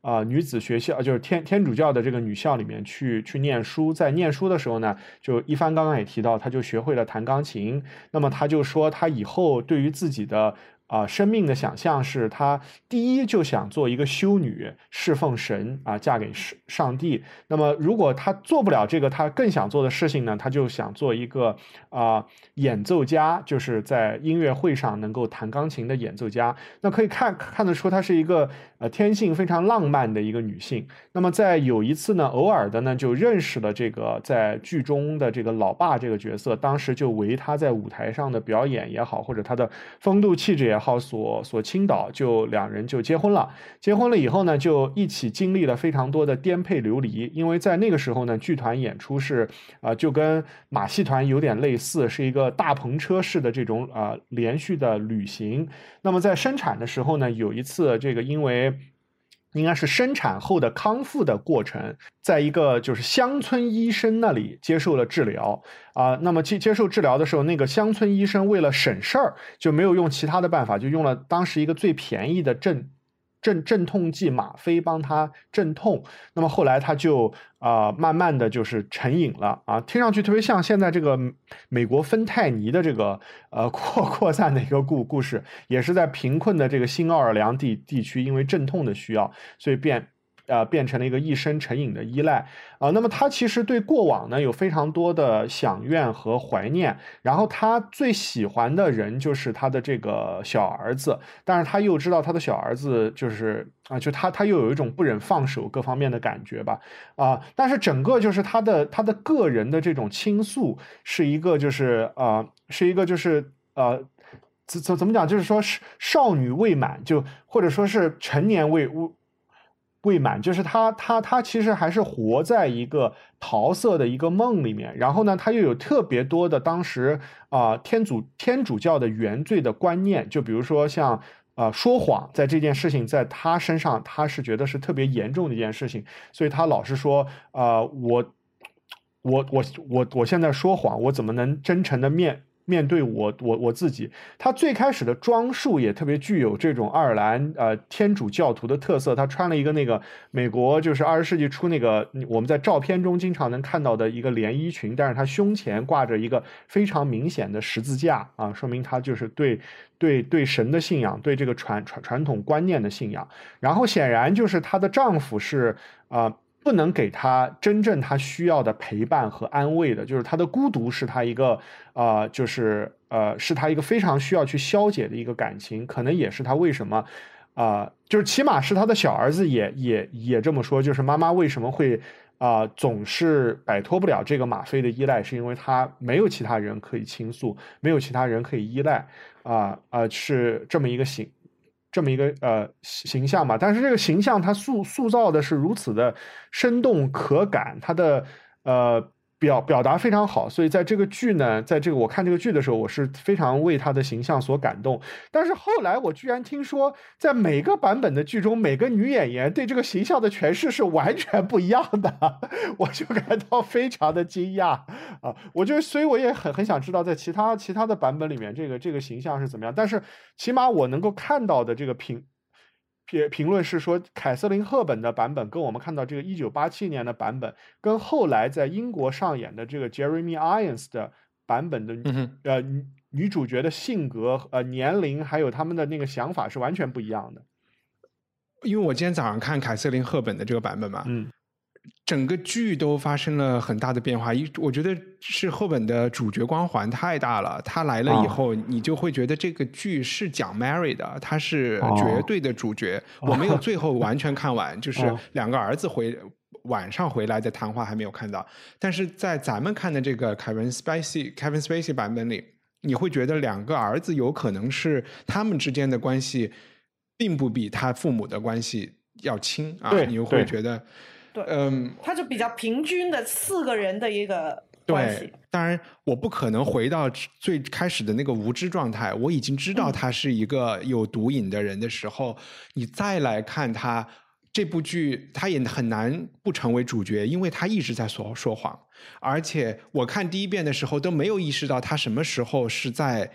呃女子学校，就是天天主教的这个女校里面去去念书。在念书的时候呢，就一帆刚刚也提到，他就学会了弹钢琴。那么他就说，他以后对于自己的啊、呃，生命的想象是他第一就想做一个修女，侍奉神啊、呃，嫁给上帝。那么如果他做不了这个，他更想做的事情呢，他就想做一个啊、呃、演奏家，就是在音乐会上能够弹钢琴的演奏家。那可以看看得出，她是一个呃天性非常浪漫的一个女性。那么在有一次呢，偶尔的呢就认识了这个在剧中的这个老爸这个角色，当时就为他在舞台上的表演也好，或者他的风度气质也好，好所所倾倒，就两人就结婚了。结婚了以后呢，就一起经历了非常多的颠沛流离。因为在那个时候呢，剧团演出是啊、呃，就跟马戏团有点类似，是一个大篷车式的这种啊、呃、连续的旅行。那么在生产的时候呢，有一次这个因为应该是生产后的康复的过程，在一个就是乡村医生那里接受了治疗啊、呃。那么接接受治疗的时候，那个乡村医生为了省事儿，就没有用其他的办法，就用了当时一个最便宜的镇镇镇痛剂吗啡帮他镇痛。那么后来他就啊、呃、慢慢的就是成瘾了啊，听上去特别像现在这个美国芬太尼的这个呃扩扩散的一个故故事，也是在贫困的这个新奥尔良地地区，因为镇痛的需要，所以变。呃，变成了一个一生成瘾的依赖啊、呃。那么他其实对过往呢有非常多的想怨和怀念，然后他最喜欢的人就是他的这个小儿子，但是他又知道他的小儿子就是啊、呃，就他他又有一种不忍放手各方面的感觉吧啊、呃。但是整个就是他的他的个人的这种倾诉是一个就是啊、呃，是一个就是呃。怎怎么讲？就是说，少女未满，就或者说是成年未未满，就是他他他其实还是活在一个桃色的一个梦里面。然后呢，他又有特别多的当时啊、呃、天主天主教的原罪的观念，就比如说像啊、呃、说谎，在这件事情在他身上，他是觉得是特别严重的一件事情，所以他老是说啊、呃、我我我我我现在说谎，我怎么能真诚的面。面对我我我自己，他最开始的装束也特别具有这种爱尔兰呃天主教徒的特色。他穿了一个那个美国就是二十世纪初那个我们在照片中经常能看到的一个连衣裙，但是他胸前挂着一个非常明显的十字架啊，说明他就是对对对神的信仰，对这个传传传统观念的信仰。然后显然就是她的丈夫是啊。呃不能给他真正他需要的陪伴和安慰的，就是他的孤独是他一个呃，就是呃，是他一个非常需要去消解的一个感情，可能也是他为什么啊、呃，就是起码是他的小儿子也也也这么说，就是妈妈为什么会啊、呃、总是摆脱不了这个吗啡的依赖，是因为他没有其他人可以倾诉，没有其他人可以依赖啊啊、呃呃，是这么一个形。这么一个呃形象嘛，但是这个形象它塑塑造的是如此的生动可感，它的呃表表达非常好，所以在这个剧呢，在这个我看这个剧的时候，我是非常为他的形象所感动。但是后来我居然听说，在每个版本的剧中，每个女演员对这个形象的诠释是完全不一样的，我就感到非常的惊讶啊！我就所以我也很很想知道，在其他其他的版本里面，这个这个形象是怎么样。但是起码我能够看到的这个评。评评论是说，凯瑟琳·赫本的版本跟我们看到这个一九八七年的版本，跟后来在英国上演的这个 Jeremy Irons 的版本的、嗯、呃女主角的性格、呃年龄，还有他们的那个想法是完全不一样的。 因为我今天早上看凯瑟琳·赫本的这个版本嘛， 嗯。 整个剧都发生了很大的变化，我觉得是赫本的主角光环太大了，他来了以后、哦、你就会觉得这个剧是讲 Mary 的，他是绝对的主角、哦、我没有最后完全看完、哦、就是两个儿子回晚上回来的谈话还没有看到，但是在咱们看的这个 Kevin Spacey Kevin Spacey 版本里，你会觉得两个儿子有可能是他们之间的关系并不比他父母的关系要亲啊，你会觉得对，嗯，他就比较平均的四个人的一个关系。 对，当然我不可能回到最开始的那个无知状态，我已经知道他是一个有毒瘾的人的时候、嗯、你再来看他这部剧，他也很难不成为主角，因为他一直在说说谎，而且我看第一遍的时候都没有意识到他什么时候是在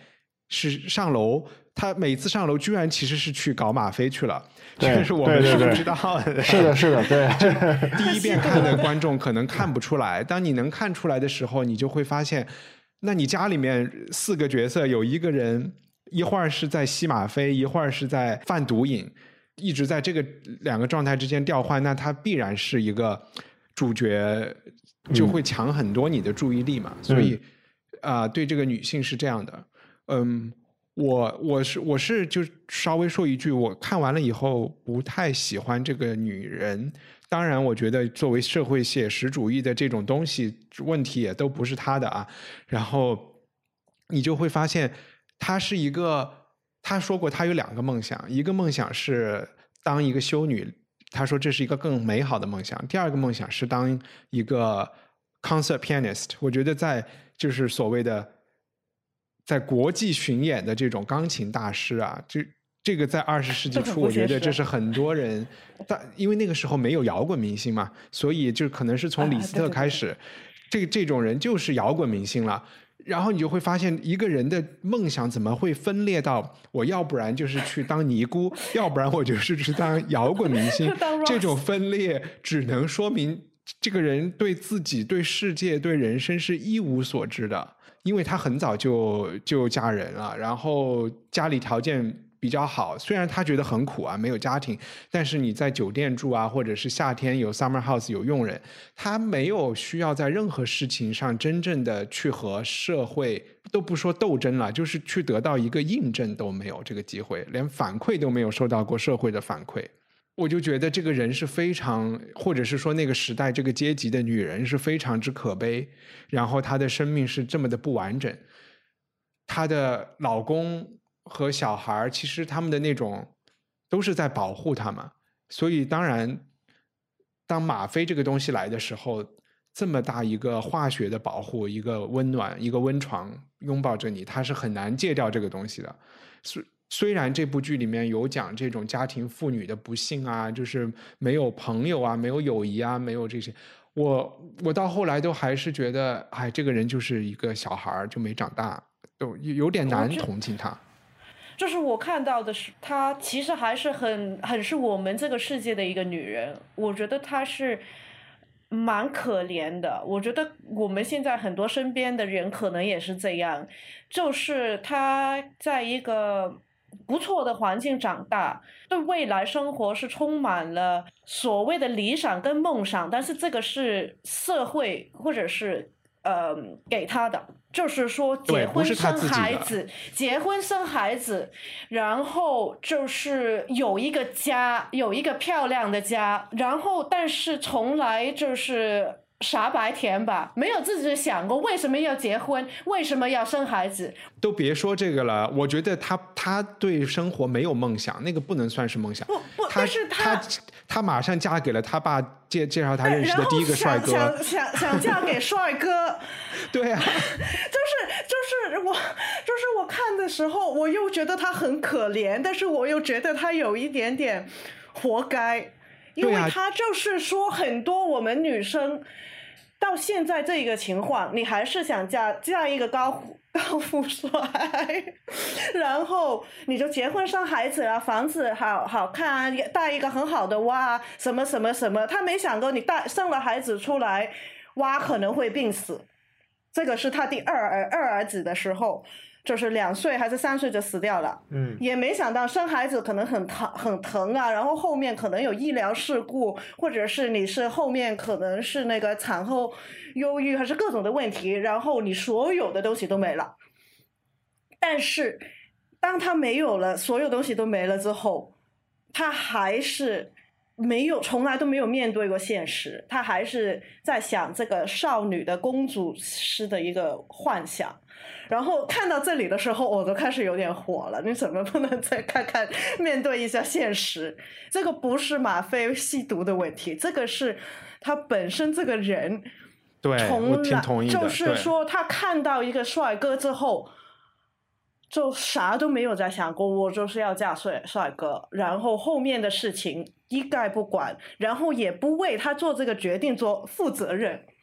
是上楼，他每次上楼居然其实是去搞吗啡去了， 对这是我们是不知道的。 是的，是的，对。 第一遍看的观众可能看不出来，当你能看出来的时候，你就会发现，那你家里面四个角色有一个人一会儿是在吸吗啡，一会儿是在贩毒瘾，一直在这个两个状态之间调换，那他必然是一个主角，就会抢很多你的注意力嘛。嗯、所以啊、呃，对这个女性是这样的。嗯，我我是我是就稍微说一句，我看完了以后不太喜欢这个女人。当然我觉得作为社会写实主义的这种东西，问题也都不是她的啊。然后你就会发现她是一个，她说过她有两个梦想，一个梦想是当一个修女，她说这是一个更美好的梦想，第二个梦想是当一个 concert pianist。 我觉得在就是所谓的在国际巡演的这种钢琴大师啊，这这个在二十世纪初，我觉得这是很多人，但因为那个时候没有摇滚明星嘛，所以就可能是从李斯特开始，啊、对对对这这种人就是摇滚明星了。然后你就会发现，一个人的梦想怎么会分裂到我要不然就是去当尼姑，要不然我就是去当摇滚明星？这种分裂只能说明这个人对自己、对世界、对人生是一无所知的。因为他很早就就嫁人了，然后家里条件比较好，虽然他觉得很苦啊，没有家庭，但是你在酒店住啊，或者是夏天有 summer house 有佣人，他没有需要在任何事情上真正的去和社会，都不说斗争了，就是去得到一个印证都没有这个机会，连反馈都没有受到过社会的反馈。我就觉得这个人是非常，或者是说那个时代这个阶级的女人是非常之可悲，然后她的生命是这么的不完整，她的老公和小孩其实他们的那种都是在保护他们，所以当然当吗啡这个东西来的时候，这么大一个化学的保护，一个温暖，一个温床拥抱着你，他是很难戒掉这个东西的。虽然这部剧里面有讲这种家庭妇女的不幸啊，就是没有朋友啊，没有友谊啊，没有这些，我我到后来都还是觉得，哎，这个人就是一个小孩，就没长大，都有点难同情他。 就是我看到的是，她其实还是很很是我们这个世界的一个女人，我觉得她是蛮可怜的。我觉得我们现在很多身边的人可能也是这样，就是她在一个不错的环境长大，对未来生活是充满了所谓的理想跟梦想，但是这个是社会或者是呃给他的，就是说结婚生孩子，结婚生孩子，然后就是有一个家，有一个漂亮的家，然后但是从来就是傻白甜吧，没有自己想过为什么要结婚，为什么要生孩子。 都别说这个了，我觉得他他对生活没有梦想，那个不能算是梦想。 不不， 他但是他他他马上嫁给了他爸介介绍他认识的第一个帅哥， 想想想嫁给帅哥。 对啊， 就是就是我就是我看的时候，我又觉得他很可怜，但是我又觉得他有一点点活该。因为他就是说很多我们女生到现在这个情况，你还是想嫁嫁一个高高富帅，然后你就结婚生孩子啊，房子好好看啊，带一个很好的娃，什么什么什么。他没想过你带生了孩子出来，娃可能会病死。这个是他第二儿二儿子的时候，就是两岁还是三岁就死掉了，嗯，也没想到生孩子可能很疼很疼啊，然后后面可能有医疗事故，或者是你是后面可能是那个产后忧郁还是各种的问题，然后你所有的东西都没了。但是当他没有了，所有东西都没了之后，他还是没有从来都没有面对过现实，他还是在想这个少女的公主式的一个幻想。然后看到这里的时候，我都开始有点火了，你怎么不能再看看面对一下现实？这个不是吗啡吸毒的问题，这个是他本身这个人， 对，我挺同意的， 就是说他看到一个帅哥之后就啥都没有再想过，我就是要嫁帅帅哥，然后后面的事情一概不管，然后也不为他做这个决定做负责任。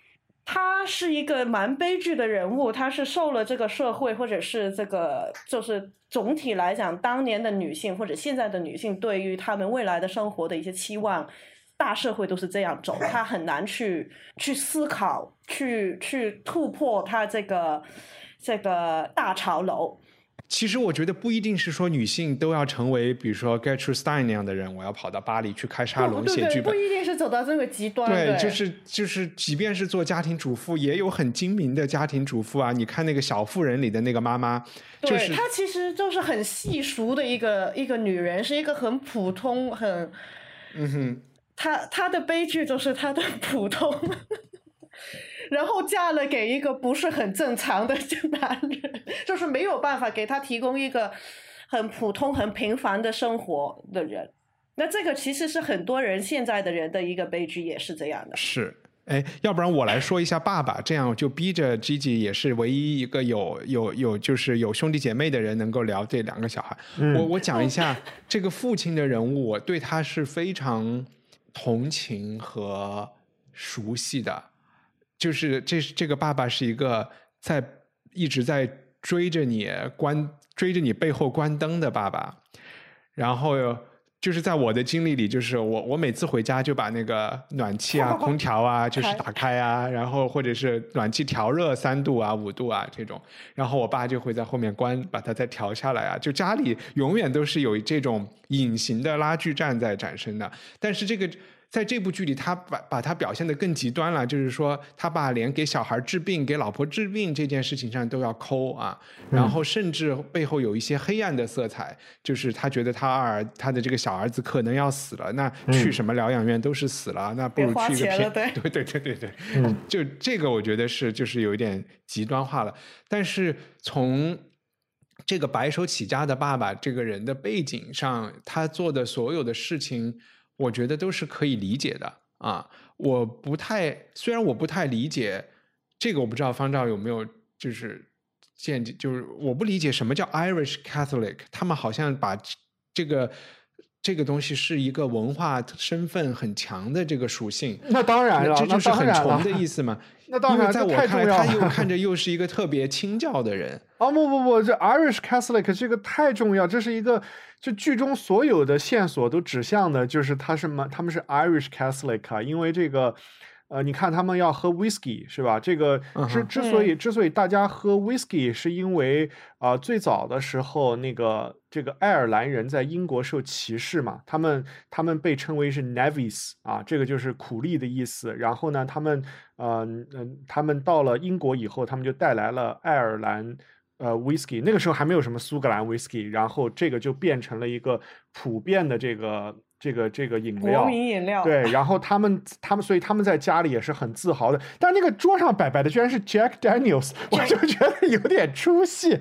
他是一个蛮悲剧的人物，他是受了这个社会或者是这个就是总体来讲当年的女性或者现在的女性对于他们未来的生活的一些期望，大社会都是这样走，他很难去去思考去去突破他这个这个大潮流。 其实我觉得不一定是说女性都要成为比如说 Gertrude Stein 那样的人，我要跑到巴黎去开沙龙写剧本， 不一定是走到这个极端。 对， 对就是就是即便是做家庭主妇也有很精明的家庭主妇啊，你看那个小妇人里的那个妈妈，就是、 对，她其实就是很细熟的一个一个女人，是一个很普通很嗯哼， 她她的悲剧就是她的普通然后嫁了给一个不是很正常的男人，就是没有办法给他提供一个很普通很平凡的生活的人。那这个其实是很多人现在的人的一个悲剧，也是这样的。 是，哎，要不然我来说一下爸爸，这样就逼着 Gigi 也是唯一一个有有有就是有兄弟姐妹的人能够聊这两个小孩。嗯、我我讲一下这个父亲的人物，我对他是非常同情和熟悉的。就是这这个爸爸是一个在一直在追着你关追着你背后关灯的爸爸，然后就是在我的经历里，就是我我每次回家就把那个暖气啊空调啊就是打开啊，然后或者是暖气调热三度啊五度啊这种，然后我爸就会在后面关把它再调下来啊，就家里永远都是有这种隐形的拉锯战在产生的。但是这个在这部剧里他把把他表现得更极端了，就是说他把连给小孩治病给老婆治病这件事情上都要抠啊，然后甚至背后有一些黑暗的色彩，就是他觉得他儿他的这个小儿子可能要死了，那去什么疗养院都是死了，那不如去一个偏对对对对对，嗯，就这个我觉得是就是有一点极端化了。但是从这个白手起家的爸爸这个人的背景上，他做的所有的事情我觉得都是可以理解的啊。我不太虽然我不太理解这个，我不知道方丈有没有就是见就是我不理解什么叫 Irish Catholic， 他们好像把这个这个东西是一个文化身份很强的这个属性。 那当然了， 这就是很重的意思嘛。 那当然， 因为在我看来他又看着又是一个特别清教的人。 哦不不不，这 Irish Catholic 这个太重要，这是一个就剧中所有的线索都指向的就是他是他们是 Irish Catholic 啊，因为这个呃，你看他们要喝 whisky 是吧？这个之之所以之所以大家喝 whisky， 是因为啊、呃，最早的时候那个这个爱尔兰人在英国受歧视嘛，他们他们被称为是 navvies 啊，这个就是苦力的意思。然后呢，他们呃嗯，他们到了英国以后，他们就带来了爱尔兰呃 whisky， 那个时候还没有什么苏格兰 whisky， 然后这个就变成了一个普遍的这个。这个这个饮料， 国民饮料， 对，然后他们他们所以他们在家里也是很自豪的，但是那个桌上摆摆的居然是 Jack Daniels， 我就觉得有点出戏。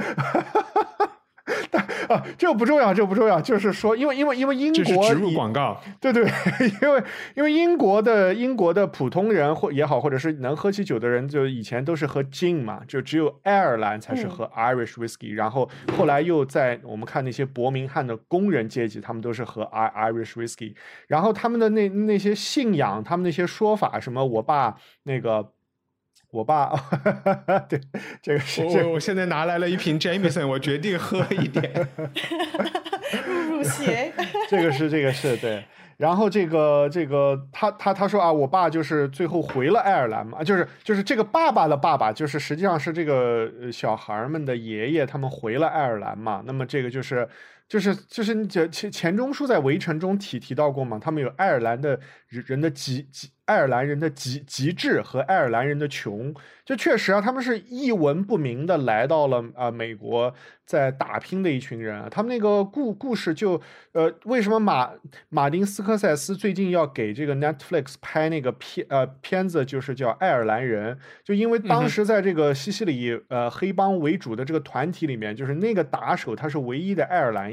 但啊，这个不重要，这个不重要，就是说，因为因为因为英国这是植入广告， 对对，因为因为英国的英国的普通人或也好，或者是能喝起酒的人，就以前都是喝 gin 嘛，就只有爱尔兰才是喝 Irish whiskey，、嗯、然后后来又在我们看那些伯明翰的工人阶级，他们都是喝 Irish whiskey， 然后他们的那那些信仰，他们那些说法，什么我爸那个。我爸，对，这个是我我现在拿来了一瓶 Jameson， 我决定喝一点， 入入邪。 这个是这个是对，然后这个这个他他他说啊，我爸就是最后回了爱尔兰嘛，就是就是这个爸爸的爸爸，就是实际上是这个小孩们的爷爷，他们回了爱尔兰嘛，那么这个就是。就是就是钱钱钟书在《围城》中提提到过嘛，他们有爱尔兰的人的极极爱尔兰人的极极致和爱尔兰人的穷，就确实啊，他们是一文不名的来到了啊、呃、美国，在打拼的一群人啊。他们那个故故事就呃，为什么马马丁斯科塞斯最近要给这个 Netflix 拍那个片呃片子，就是叫《爱尔兰人》，就因为当时在这个西西里呃黑帮为主的这个团体里面，就是那个打手他是唯一的爱尔兰裔。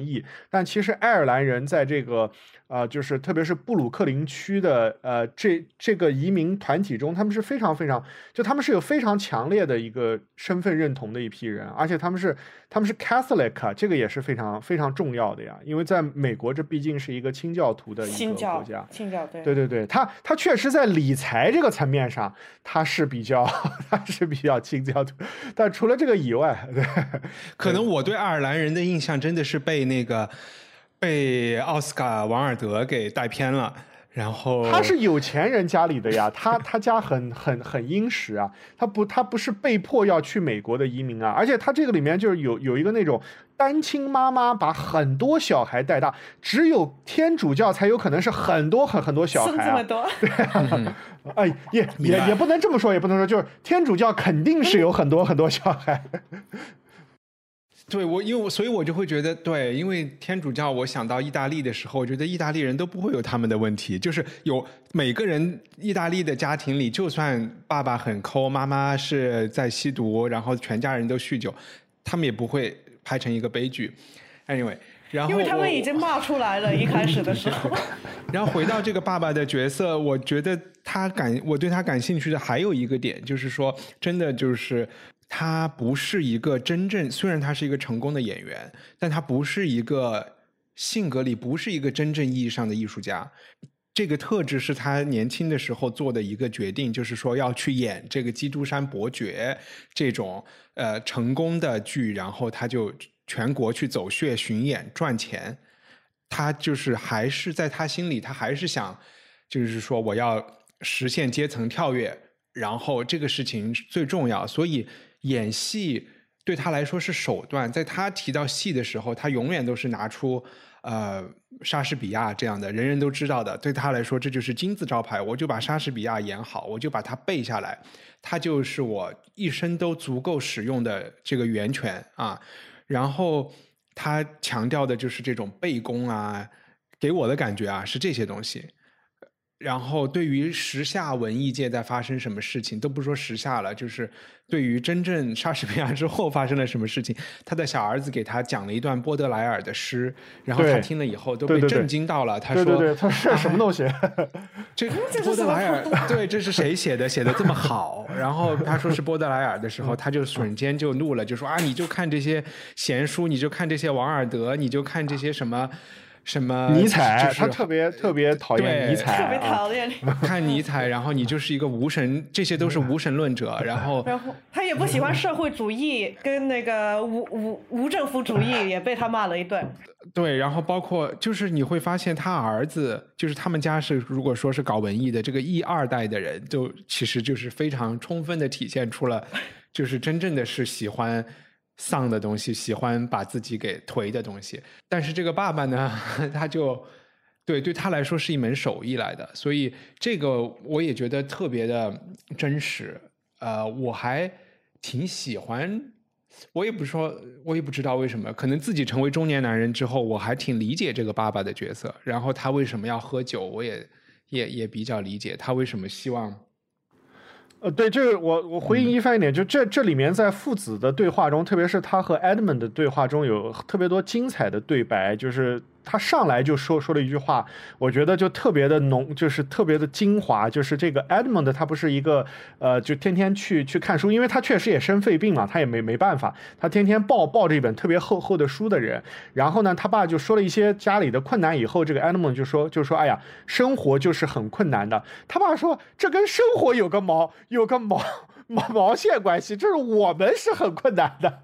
裔，但其实爱尔兰人在这个呃，就是特别是布鲁克林区的呃这这个移民团体中，他们是非常非常就他们是有非常强烈的一个身份认同的一批人，而且他们是他们是 Catholic， 这个也是非常非常重要的呀，因为在美国这毕竟是一个清教徒的一个国家， 清教对对对对，他他确实在理财这个层面上他是比较他是比较清教徒，但除了这个以外，对， 可能我对爱尔兰人的印象真的是被那个被奥斯卡王尔德给带偏了。然后他是有钱人家里的呀，他他家很很很殷实啊，他不他不是被迫要去美国的移民啊，而且他这个里面就是有有一个那种单亲妈妈把很多小孩带大，只有天主教才有可能是很多很很多小孩、啊， 生这么多， 对、啊，哎也也也不能这么说，也不能说就是天主教肯定是有很多很多小孩。 对我，因为我所以，我就会觉得，对，因为天主教，我想到意大利的时候，我觉得意大利人都不会有他们的问题，就是有每个人意大利的家庭里，就算爸爸很抠，妈妈是在吸毒，然后全家人都酗酒，他们也不会拍成一个悲剧。Anyway， 然后因为他们已经骂出来了，一开始的时候。 然后回到这个爸爸的角色，我觉得他感，我对他感兴趣的还有一个点，就是说，真的就是。他不是一个真正，虽然他是一个成功的演员，但他不是一个性格里不是一个真正意义上的艺术家。这个特质是他年轻的时候做的一个决定，就是说要去演这个《基督山伯爵》这种呃成功的剧，然后他就全国去走穴巡演赚钱。他就是还是在他心里，他还是想，就是说我要实现阶层跳跃，然后这个事情最重要，所以。演戏对他来说是手段，在他提到戏的时候，他永远都是拿出呃莎士比亚这样的人人都知道的，对他来说这就是金字招牌，我就把莎士比亚演好，我就把它背下来，它就是我一生都足够使用的这个源泉啊。然后他强调的就是这种背功啊，给我的感觉啊是这些东西。然后对于时下文艺界在发生什么事情，都不说时下了，就是对于真正莎士比亚之后发生了什么事情，他的小儿子给他讲了一段波德莱尔的诗，然后他听了以后都被震惊到了。他说：“ 对对对，他是什么东西？ 这波德莱尔，对，这是谁写的？写的这么好？”然后他说是波德莱尔的时候，他就瞬间就怒了，就说：“啊，你就看这些闲书，你就看这些王尔德，你就看这些什么。”什么尼采、 就是、 他特别特别讨厌尼采， 特别讨厌看尼采，然后你就是一个无神，这些都是无神论者，然后然后他也不喜欢社会主义，跟那个无无无政府主义也被他骂了一顿。 对，然后包括就是你会发现他儿子，就是他们家是如果说是搞文艺的这个艺二代的人，就其实就是非常充分的体现出了，就是真正的是喜欢。丧的东西，喜欢把自己给颓的东西，但是这个爸爸呢，他就对对他来说是一门手艺来的，所以这个我也觉得特别的真实。呃，我还挺喜欢，我也不说，我也不知道为什么，可能自己成为中年男人之后，我还挺理解这个爸爸的角色。然后他为什么要喝酒，我也也也比较理解他为什么希望。 呃，对，这个我我回应一番一点，就这这里面在父子的对话中，特别是他和 Edmund 的对话中，有特别多精彩的对白，就是他上来就说说了一句话，我觉得就特别的浓，就是特别的精华，就是这个 Edmund 他不是一个呃，就天天去去看书，因为他确实也生肺病嘛，他也没没办法，他天天抱抱着一本特别厚厚的书的人。然后呢，他爸就说了一些家里的困难以后，这个 Edmund 就说就说哎呀，生活就是很困难的。他爸说这跟生活有个毛有个毛毛毛线关系，就是我们是很困难的。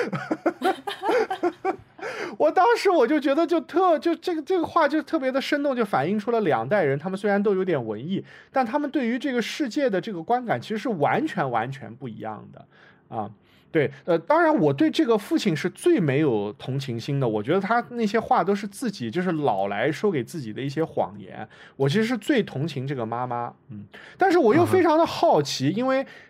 我当时我就觉得就特就这个这个话就特别的生动，就反映出了两代人他们虽然都有点文艺，但他们对于这个世界的这个观感其实是完全完全不一样的啊。对，呃，当然我对这个父亲是最没有同情心的，我觉得他那些话都是自己就是老来说给自己的一些谎言，我其实是最同情这个妈妈，嗯，但是我又非常的好奇，因为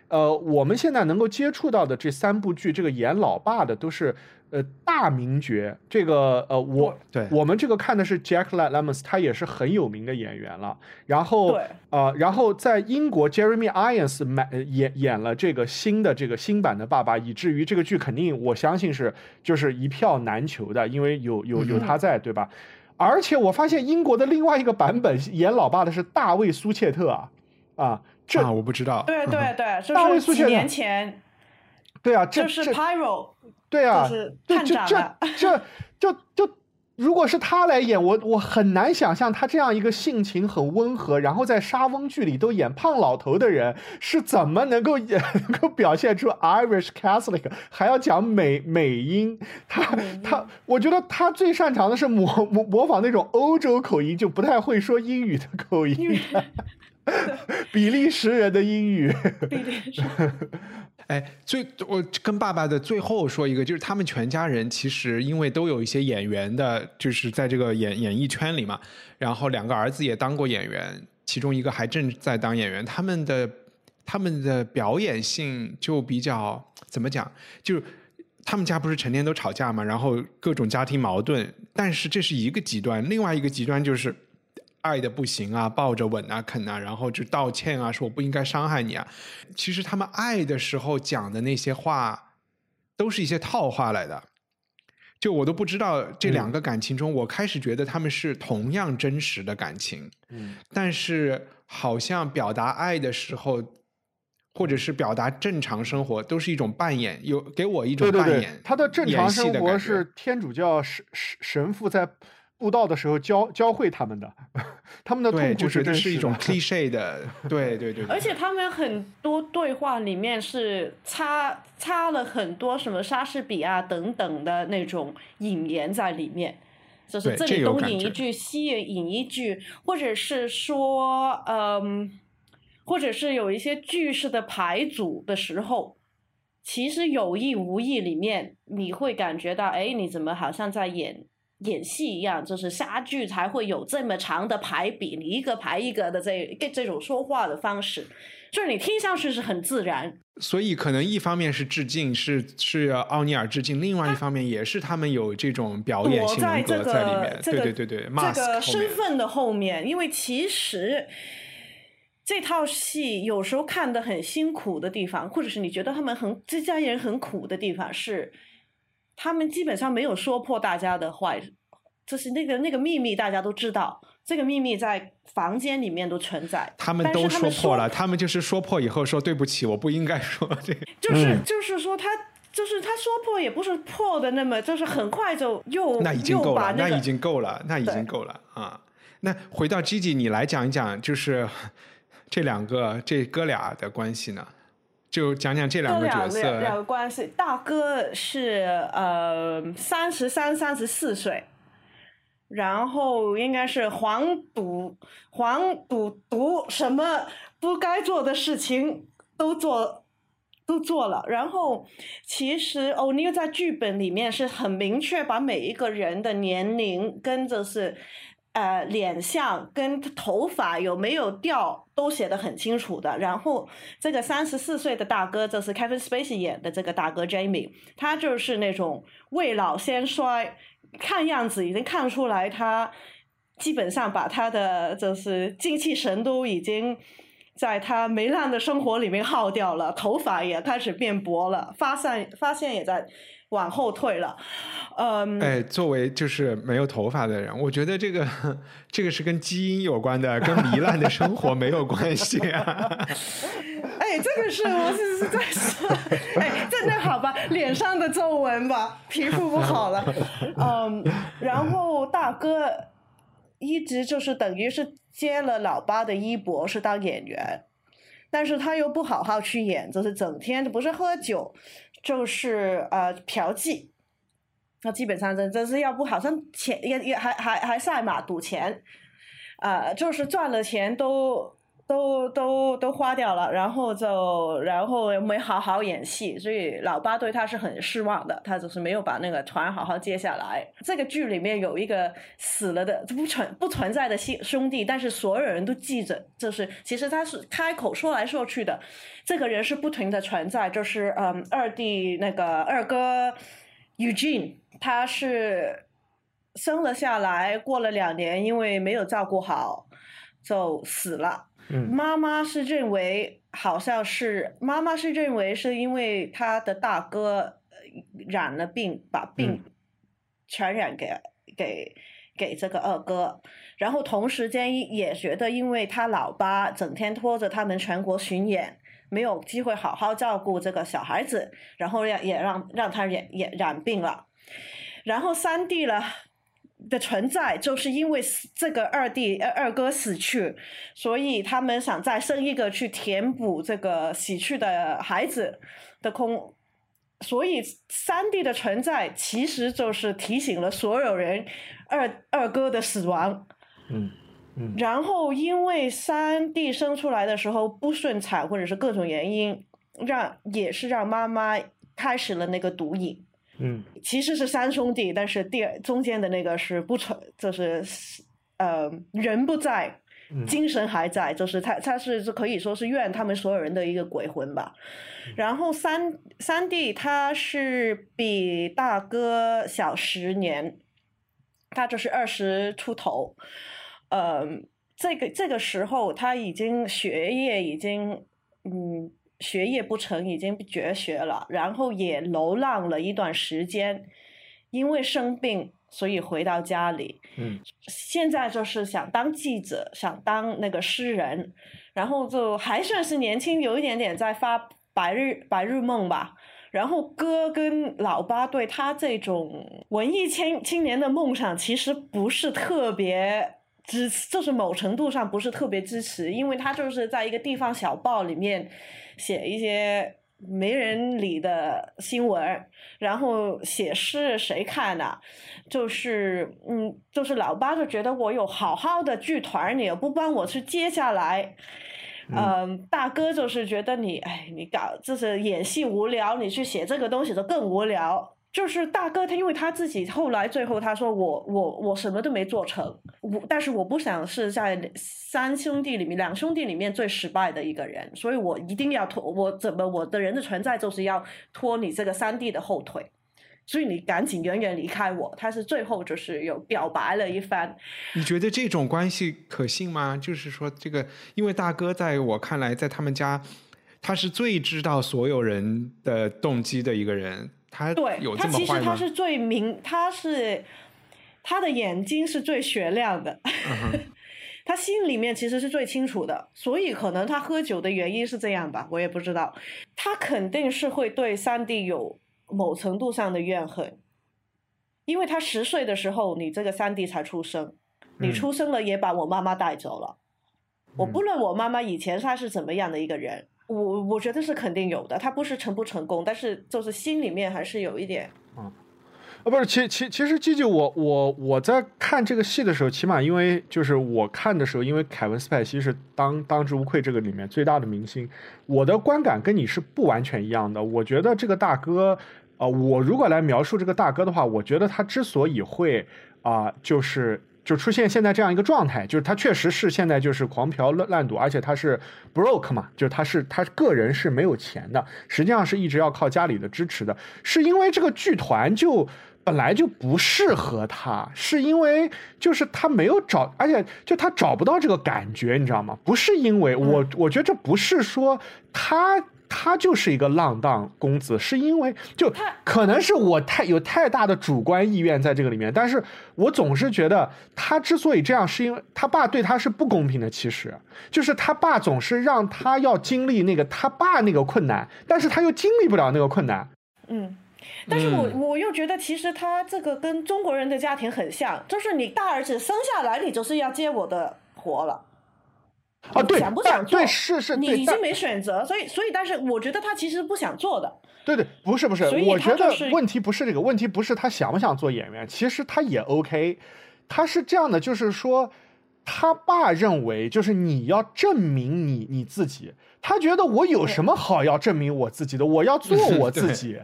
呃，我们现在能够接触到的这三部剧，这个演老爸的都是呃大名角。这个呃，我对我们这个看的是 Jack Lemmons， 他也是很有名的演员了。然后对呃，然后在英国 Jeremy Irons 买演演了这个新的这个新版的爸爸，以至于这个剧肯定我相信是就是一票难求的，因为有有有他在，对吧？而且我发现英国的另外一个版本演老爸的是大卫苏切特啊啊。这啊，我不知道。 对对对， 大卫苏切特就是几年前， 对啊，这就是 Pyro， 对啊， 就是探长了。 这这就就如果是他来演，我我很难想象他这样一个性情很温和，然后在莎翁剧里都演胖老头的人是怎么能够演能够表现出 Irish Catholic， 还要讲美美音。他他，我觉得他最擅长的是模模模仿那种欧洲口音，就不太会说英语的口音。比利时人的英语。 比利时。 哎，最我跟爸爸的最后说一个，就是他们全家人其实因为都有一些演员的，就是在这个演演艺圈里嘛，然后两个儿子也当过演员，其中一个还正在当演员，他们的他们的表演性就比较怎么讲，就是他们家不是成天都吵架嘛，然后各种家庭矛盾，但是这是一个极端，另外一个极端就是爱的不行啊，抱着吻啊啃啊，然后就道歉啊，说我不应该伤害你啊。其实他们爱的时候讲的那些话都是一些套话来的，就我都不知道这两个感情中、嗯、我开始觉得他们是同样真实的感情、嗯、但是好像表达爱的时候或者是表达正常生活都是一种扮演，有给我一种扮演。对对对， 他的正常生活是天主教神神父在布道的时候教教会他们的，他们的痛苦是真实的， 就是一种 cliché 的，对对 对, 对。 而且他们很多对话里面是插插了很多什么莎士比亚等等的那种引言在里面，就是这里东引一句西引一句，或者是说嗯，或者是有一些句式的排组的时候，其实有意无意里面你会感觉到，哎，你怎么好像在演演戏一样，就是莎剧才会有这么长的排比，你一个排一个的这这种说话的方式，就是你听上去是很自然。 所以可能一方面是致敬，是是奥尼尔致敬，另外一方面也是他们有这种表演性人格在里面。 这个、 对对对对， 这个身份的后面，因为其实这套戏有时候看得很辛苦的地方，或者是你觉得他们很这家人很苦的地方是。他们基本上没有说破大家的坏，就是那个那个秘密大家都知道，这个秘密在房间里面都存在。 他们都说破了，他们就是说破以后说对不起，我不应该说这个。 就是、嗯、就是说他就是他说破也不是破的那么，就是很快就又那已经够了、 那個， 那已经够了，那已经够了啊！那回到 Gigi， 你来讲一讲，就是这两个这哥俩的关系呢？就讲讲这两个角色。 两个关系，大哥是呃三十三、三十四岁，然后应该是黄赌黄赌毒什么不该做的事情都做都做了。然后其实欧尼尔在剧本里面是很明确把每一个人的年龄跟着是。呃，脸相跟头发有没有掉都写得很清楚的。然后这个三十四岁的大哥，就是 Kevin Spacey 演的这个大哥 Jamie， 他就是那种未老先衰，看样子已经看出来他基本上把他的就是精气神都已经在他糜烂的生活里面耗掉了，头发也开始变薄了，发线发线也在往后退了。嗯， 哎，作为就是没有头发的人，我觉得这个这个是跟基因有关的，跟糜烂的生活没有关系啊。 哎，这个是我是是在说，哎，这那好吧，脸上的皱纹吧，皮肤不好了。嗯，然后大哥一直就是等于是接了老爸的衣钵，是当演员，但是他又不好好去演，就是整天不是喝酒就是呃嫖妓。那基本上真真是要不好像钱也也还还还赛马赌钱，呃，就是赚了钱都都都都花掉了，然后就然后没好好演戏，所以老爸对他是很失望的，他就是没有把那个船好好接下来。这个剧里面有一个死了的不存不存在的兄弟，但是所有人都记着，就是其实他是开口说来说去的，这个人是不停的存在，就是嗯二弟那个二哥 Eugene， 他是生了下来，过了两年因为没有照顾好就死了。 嗯， 妈妈是认为好像是妈妈是认为是因为他的大哥染了病，把病传染给、嗯、给给这个二哥，然后同时间也觉得因为他老爸整天拖着他们全国巡演，没有机会好好照顾这个小孩子，然后也也让让他也也染病了。然后三弟了的存在就是因为这个二弟二哥死去，所以他们想再生一个去填补这个死去的孩子的空，所以三弟的存在其实就是提醒了所有人二二哥的死亡。 嗯嗯， 然后因为三弟生出来的时候不顺产或者是各种原因，让也是让妈妈开始了那个毒瘾。 嗯， 其实是三兄弟，但是第二中间的那个是不存，就是呃人不在，精神还在，就是他他是可以说是怨他们所有人的一个鬼魂吧。然后三三弟他是比大哥小十年，他就是二十出头，呃，这个这个时候他已经学业已经嗯。学业不成，已经绝学了，然后也流浪了一段时间，因为生病所以回到家里。 嗯， 现在就是想当记者，想当那个诗人，然后就还算是年轻，有一点点在发白日白日梦吧。然后哥跟老爸对他这种文艺青青年的梦想其实不是特别支持，就是某程度上不是特别支持，因为他就是在一个地方小报里面写一些没人理的新闻，然后写诗谁看啊？就是嗯，就是老爸就觉得我有好好的剧团，你也不帮我去接下来。嗯、呃，大哥就是觉得你，哎，你搞就是演戏无聊，你去写这个东西就更无聊。就是大哥他因为他自己后来最后他说我我我什么都没做成，我但是我不想是在三兄弟里面两兄弟里面最失败的一个人，所以我一定要拖我怎么我的人的存在就是要拖你这个三弟的后腿，所以你赶紧远远离开我。他是最后就是有表白了一番。 你觉得这种关系可信吗？就是说这个因为大哥在我看来在他们家他是最知道所有人的动机的一个人，他有这么坏吗？对，他其实他是最明，他是他的眼睛是最雪亮的，嗯、他心里面其实是最清楚的，所以可能他喝酒的原因是这样吧，我也不知道。他肯定是会对三弟有某程度上的怨恨，因为他十岁的时候，你这个三弟才出生，你出生了也把我妈妈带走了。嗯、我不论我妈妈以前她是怎么样的一个人。我我觉得是肯定有的，他不是成不成功，但是就是心里面还是有一点。 嗯，啊不是，其其其实 Gigi 我我我在看这个戏的时候，起码因为就是我看的时候，因为凯文斯派西是当当之无愧这个里面最大的明星，我的观感跟你是不完全一样的。我觉得这个大哥，啊、呃，我如果来描述这个大哥的话，我觉得他之所以会啊、呃，就是。就出现现在这样一个状态，就是他确实是现在就是狂嫖滥赌，而且他是 broke 嘛，就是他是他个人是没有钱的，实际上是一直要靠家里的支持的，是因为这个剧团就本来就不适合他，是因为就是他没有找，而且就他找不到这个感觉，你知道吗？不是因为我我觉得这不是说他。他就是一个浪荡公子，是因为就可能是我太有太大的主观意愿在这个里面，但是我总是觉得他之所以这样，是因为他爸对他是不公平的。其实就是他爸总是让他要经历那个他爸那个困难，但是他又经历不了那个困难。 嗯，但是我我又觉得其实他这个跟中国人的家庭很像，就是你大儿子生下来，你就是要接我的活了。 啊，对， 想不想做？ 对，是是， 你已经没选择，所以所以，但是我觉得他其实不想做的。 对对，不是不是， 就是、 我觉得问题不是这个，问题不是他想不想做演员，其实他也 OK， 他是这样的，就是说， 他爸认为就是你要证明你你自己，他觉得我有什么好要证明我自己的，我要做我自己。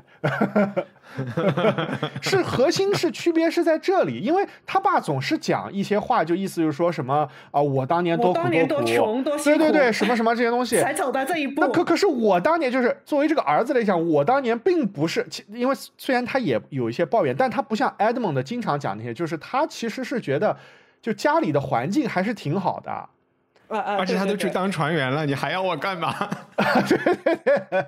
是核心是区别是在这里，因为他爸总是讲一些话，就意思就是说什么啊，我当年多苦多苦， 我当年多穷多辛苦， 对对对，什么什么这些东西， 才走到这一步。 那可可是我当年就是作为这个儿子来讲，我当年并不是，因为虽然他也有一些抱怨，但他不像 Edmond 经常讲那些，就是他其实是觉得就家里的环境还是挺好的。 啊啊、 而且他都去当船员了，你还要我干嘛？ 对对对，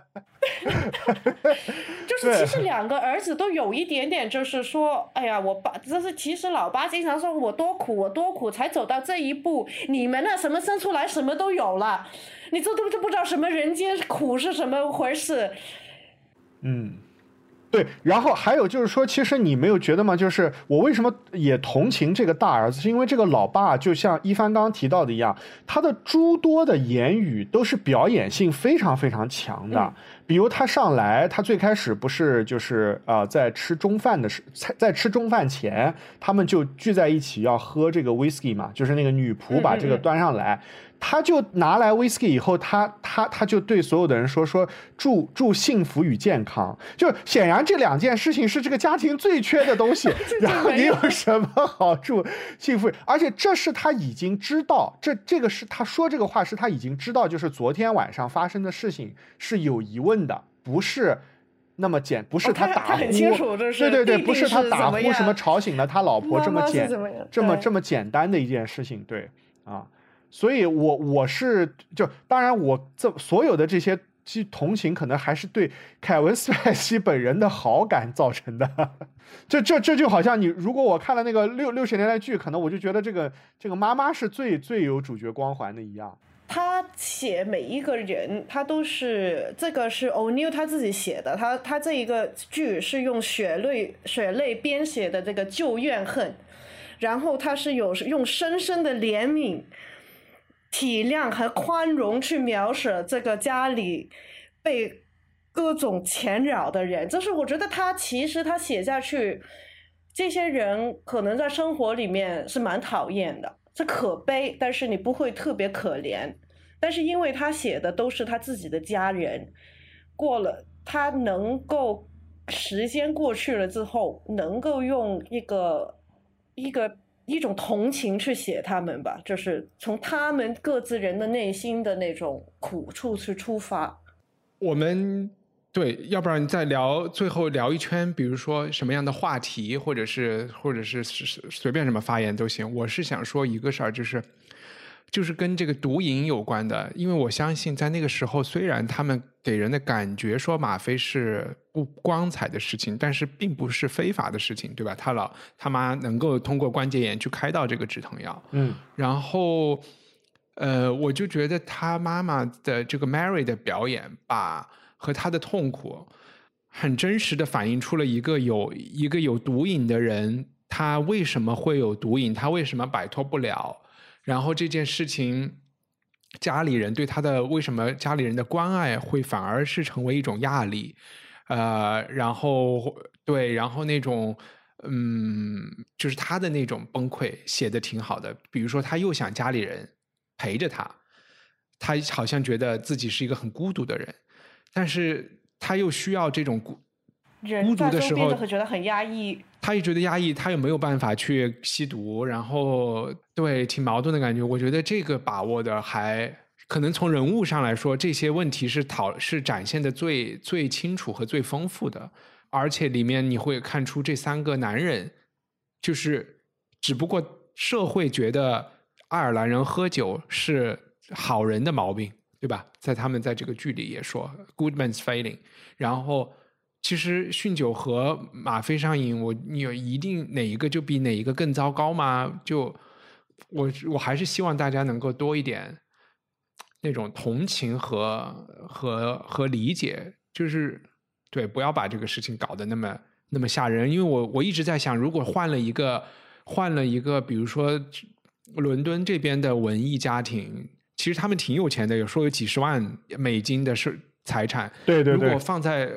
就是其实两个儿子都有一点点，就是说，哎呀，我爸，就是其实老爸经常说我多苦，我多苦才走到这一步，你们呢什么生出来什么都有了，你这都不知道什么人间苦是什么回事。 嗯。对，然后还有就是说，其实你没有觉得吗？就是我为什么也同情这个大儿子，是因为这个老爸就像一帆刚刚提到的一样，他的诸多的言语都是表演性非常非常强的。嗯、比如他上来，他最开始不是就是呃在吃中饭的时，在吃中饭前，他们就聚在一起要喝这个 whisky 嘛，就是那个女仆把这个端上来。嗯嗯嗯，他就拿来 whisky 以后，他他他就对所有的人说说祝祝幸福与健康，就显然这两件事情是这个家庭最缺的东西。然后你有什么好处幸福？而且这是他已经知道，这这个是他说这个话是他已经知道，就是昨天晚上发生的事情是有疑问的，不是那么简，不是他打呼， 哦、他, 他很清楚，就是对对对，不是他打呼什么吵醒了他老婆这么简妈妈这么这么简单的一件事情，对啊。所以我我是就当然我这所有的这些同情可能还是对凯文·斯派西本人的好感造成的。这这这就好像你如果我看了那个六六十年代剧，可能我就觉得这个这个妈妈是最最有主角光环的一样。 他写每一个人，他都是这个是 O'Neill 他自己写的，他他这一个剧是用血泪血泪编写的这个旧怨恨，然后他是有用深深的怜悯。体谅和宽容去描写这个家里被各种缠绕的人，就是我觉得他其实他写下去，这些人可能在生活里面是蛮讨厌的，是可悲，但是你不会特别可怜。但是因为他写的都是他自己的家人，过了他能够时间过去了之后，能够用一个一个。一种同情去写他们吧，就是从他们各自人的内心的那种苦处去出发。 我们对，要不然再聊，最后聊一圈，比如说什么样的话题，或者是或者是随便什么发言都行。我是想说一个事儿，就是就是跟这个毒瘾有关的，因为我相信在那个时候，虽然他们给人的感觉说吗啡是不光彩的事情，但是并不是非法的事情，对吧？他老他妈能够通过关节炎去开到这个止疼药， 嗯， 然后呃，我就觉得他妈妈的这个 Mary 的表演把和他的痛苦很真实的反映出了一个有一个有毒瘾的人，他为什么会有毒瘾，他为什么摆脱不了，然后这件事情家里人对他的为什么家里人的关爱会反而是成为一种压力，呃，然后对，然后那种嗯，就是他的那种崩溃写得挺好的，比如说他又想家里人陪着他，他好像觉得自己是一个很孤独的人，但是他又需要这种孤孤独的时候， 人会觉得很压抑， 他也觉得压抑，他又没有办法去吸毒，然后对，挺矛盾的感觉。我觉得这个把握的还可能从人物上来说，这些问题是讨是展现的最最清楚和最丰富的，而且里面你会看出这三个男人就是只不过社会觉得爱尔兰人喝酒是好人的毛病，对吧？在他们在这个剧里也说 good man's failing， 然后其实酗酒和吗啡上瘾，我你有一定哪一个就比哪一个更糟糕吗？就我我还是希望大家能够多一点那种同情和和和理解，就是对，不要把这个事情搞得那么那么吓人。因为我我一直在想，如果换了一个换了一个，比如说伦敦这边的文艺家庭，其实他们挺有钱的，有说有几十万美金的是财产， 对对对， 如果放在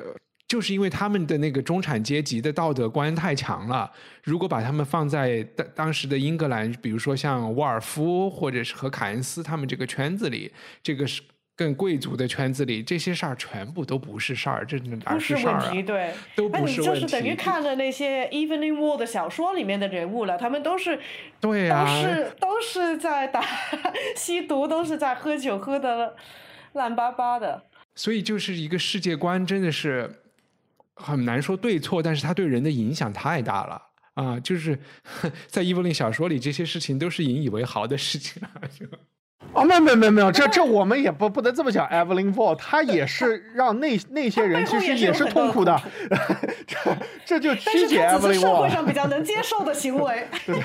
就是因为他们的那个中产阶级的道德观太强了，如果把他们放在当时的英格兰，比如说像沃尔夫或者是和凯恩斯他们这个圈子里，这个是更贵族的圈子里，这些事儿全部都不是事儿，这哪是事儿啊？ 不是问题，对， 都不是问题。 那你就是等于看了那些 Evelyn Waugh 的小说里面的人物了，他们都是， 对啊， 都是都是在打吸毒，都是在喝酒，喝的烂巴巴的。 所以就是一个世界观，真的是很难说对错，但是它对人的影响太大了啊！就是在伊芙琳小说里，这些事情都是引以为豪的事情啊。 哦，没有没有没有没有，这这我们也不不能这么讲。Evelyn Waugh 他也是让那那些人其实也是痛苦的，这这就曲解 Evelyn Waugh。 社会上比较能接受的行为。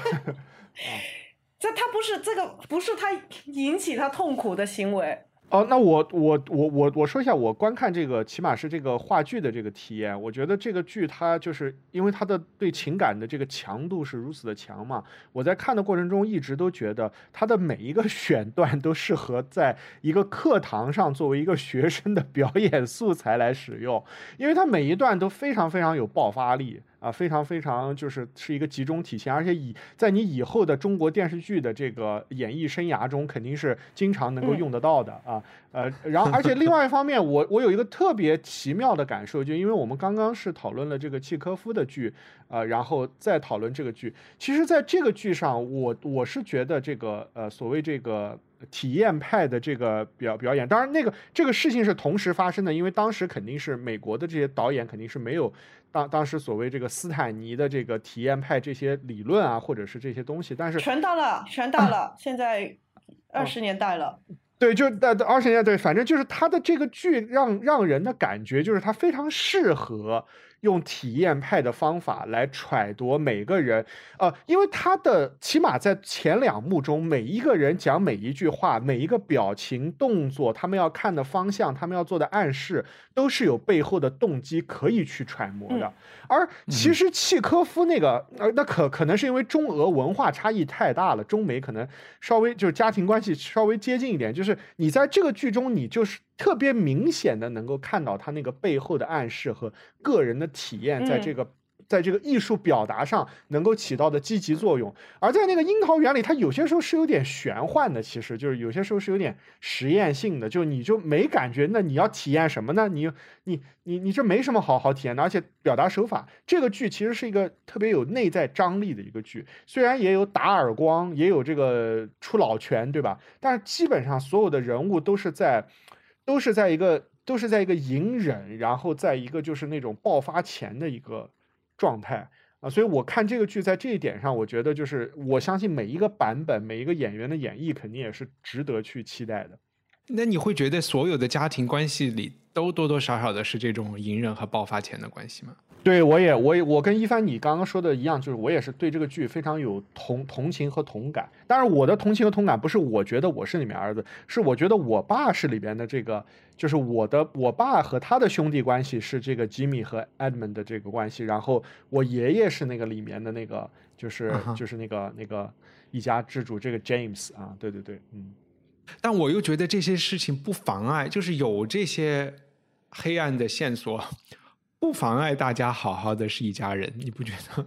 这他不是这个不是他引起他痛苦的行为。 哦，那我我我我我说一下我观看这个起码是这个话剧的这个体验。我觉得这个剧它就是因为它的对情感的这个强度是如此的强嘛，我在看的过程中一直都觉得它的每一个选段都适合在一个课堂上作为一个学生的表演素材来使用，因为它每一段都非常非常有爆发力啊，非常非常就是是一个集中体现，而且以在你以后的中国电视剧的这个演艺生涯中肯定是经常能够用得到的啊。呃，然后而且另外一方面，我我有一个特别奇妙的感受，就因为我们刚刚是讨论了这个契科夫的剧，呃，然后再讨论这个剧。其实，在这个剧上，我我是觉得这个呃所谓这个体验派的这个表表演，当然那个这个事情是同时发生的，因为当时肯定是美国的这些导演肯定是没有当当时所谓这个斯坦尼的这个体验派这些理论啊，或者是这些东西，但是全到了，全到了，现在二十年代了。 对，就在二十年代，对，反正就是他的这个剧让让人的感觉就是他非常适合用体验派的方法来揣度每个人，呃，因为他的起码在前两幕中，每一个人讲每一句话，每一个表情动作，他们要看的方向，他们要做的暗示，都是有背后的动机可以去揣摩的。嗯、而其实契科夫那个，呃，那可可能是因为中俄文化差异太大了，中美可能稍微就是家庭关系稍微接近一点，就是你在这个剧中，你就是特别明显的能够看到他那个背后的暗示和个人的体验在这个、嗯、在这个艺术表达上能够起到的积极作用。而在那个樱桃园里，它有些时候是有点玄幻的，其实就是有些时候是有点实验性的，就你就没感觉，那你要体验什么呢？你你你你这没什么好好体验的。而且表达手法，这个剧其实是一个特别有内在张力的一个剧，虽然也有打耳光，也有这个出老拳，对吧？但是基本上所有的人物都是在都是在一个都是在一个隐忍，然后在一个就是那种爆发前的一个状态啊，所以我看这个剧在这一点上，我觉得就是我相信每一个版本每一个演员的演绎肯定也是值得去期待的。 那你会觉得所有的家庭关系里都多多少少的是这种隐忍和爆发前的关系吗？ 对，我也我也我跟一帆你刚刚说的一样，就是我也是对这个剧非常有同同情和同感。当然我的同情和同感不是我觉得我是里面儿子，是我觉得我爸是里边的这个，就是我的我爸和他的兄弟关系是这个吉米和 Edmund 的这个关系，然后我爷爷是那个里面的那个就是、uh-huh. 就是那个那个一家之主这个 James 啊，对对对，嗯。 但我又觉得这些事情不妨碍，就是有这些黑暗的线索不妨碍大家好好的是一家人，你不觉得？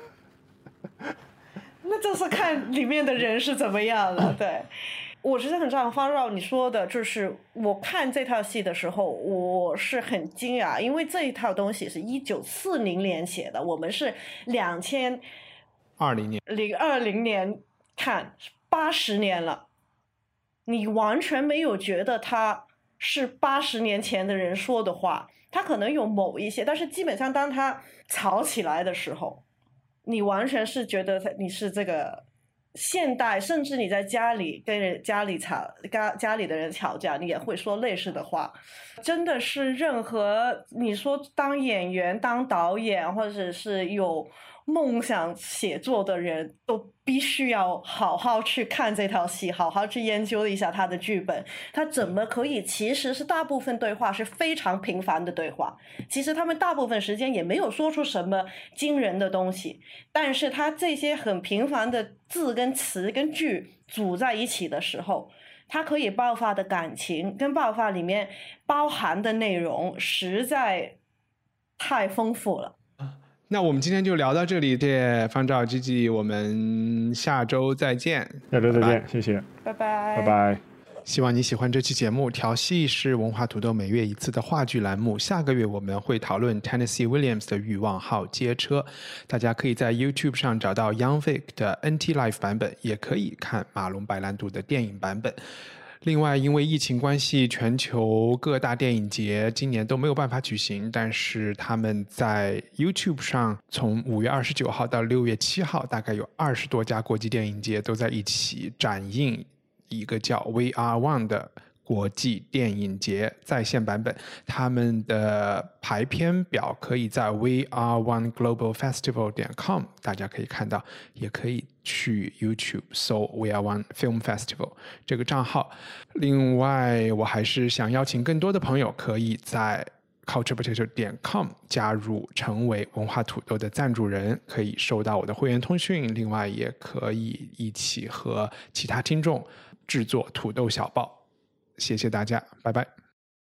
那就是看里面的人是怎么样了。对，我是很赞同方绕你说的，就是我看这套戏的时候我是很惊讶，因为这一套东西是一九四零年写的，我们是两千二零年零二零年看，八十年了，你完全没有觉得他是八十年前的人说的话，他可能有某一些，但是基本上当他吵起来的时候，你完全是觉得你是这个现代，甚至你在家里跟家里吵家家里的人吵架，你也会说类似的话。真的是任何你说当演员当导演或者是有梦想写作的人都必须要好好去看这套戏，好好去研究一下他的剧本，他怎么可以其实是大部分对话是非常平凡的对话，其实他们大部分时间也没有说出什么惊人的东西，但是他这些很平凡的字跟词跟句组在一起的时候，他可以爆发的感情跟爆发里面包含的内容实在太丰富了。 那我们今天就聊到这里，谢方照 Gigi， 我们下周再见。 下周再见， 拜拜， 谢谢， 拜拜， 拜拜。 希望你喜欢这期节目。调戏是文化土豆每月一次的话剧栏目，下个月我们会讨论 Tennessee Williams 的欲望号街车，大家可以在 YouTube 上找到 Young Vic 的 N T Live 版本，也可以看马龙白兰度的电影版本。另外，因为疫情关系，全球各大电影节今年都没有办法举行，但是他们在 YouTube 上从五月二十九号到六月七号，大概有二十多家国际电影节都在一起展映一个叫 We Are One 的国际电影节在线版本。他们的排片表可以在 we are one global festival 点 com 大家可以看到，也可以去 YouTube 搜 We Are One Film Festival 这个账号。另外，我还是想邀请更多的朋友可以在 culture potato 点 com 加入，成为文化土豆的赞助人，可以收到我的会员通讯，另外也可以一起和其他听众制作土豆小报。谢谢大家，拜拜。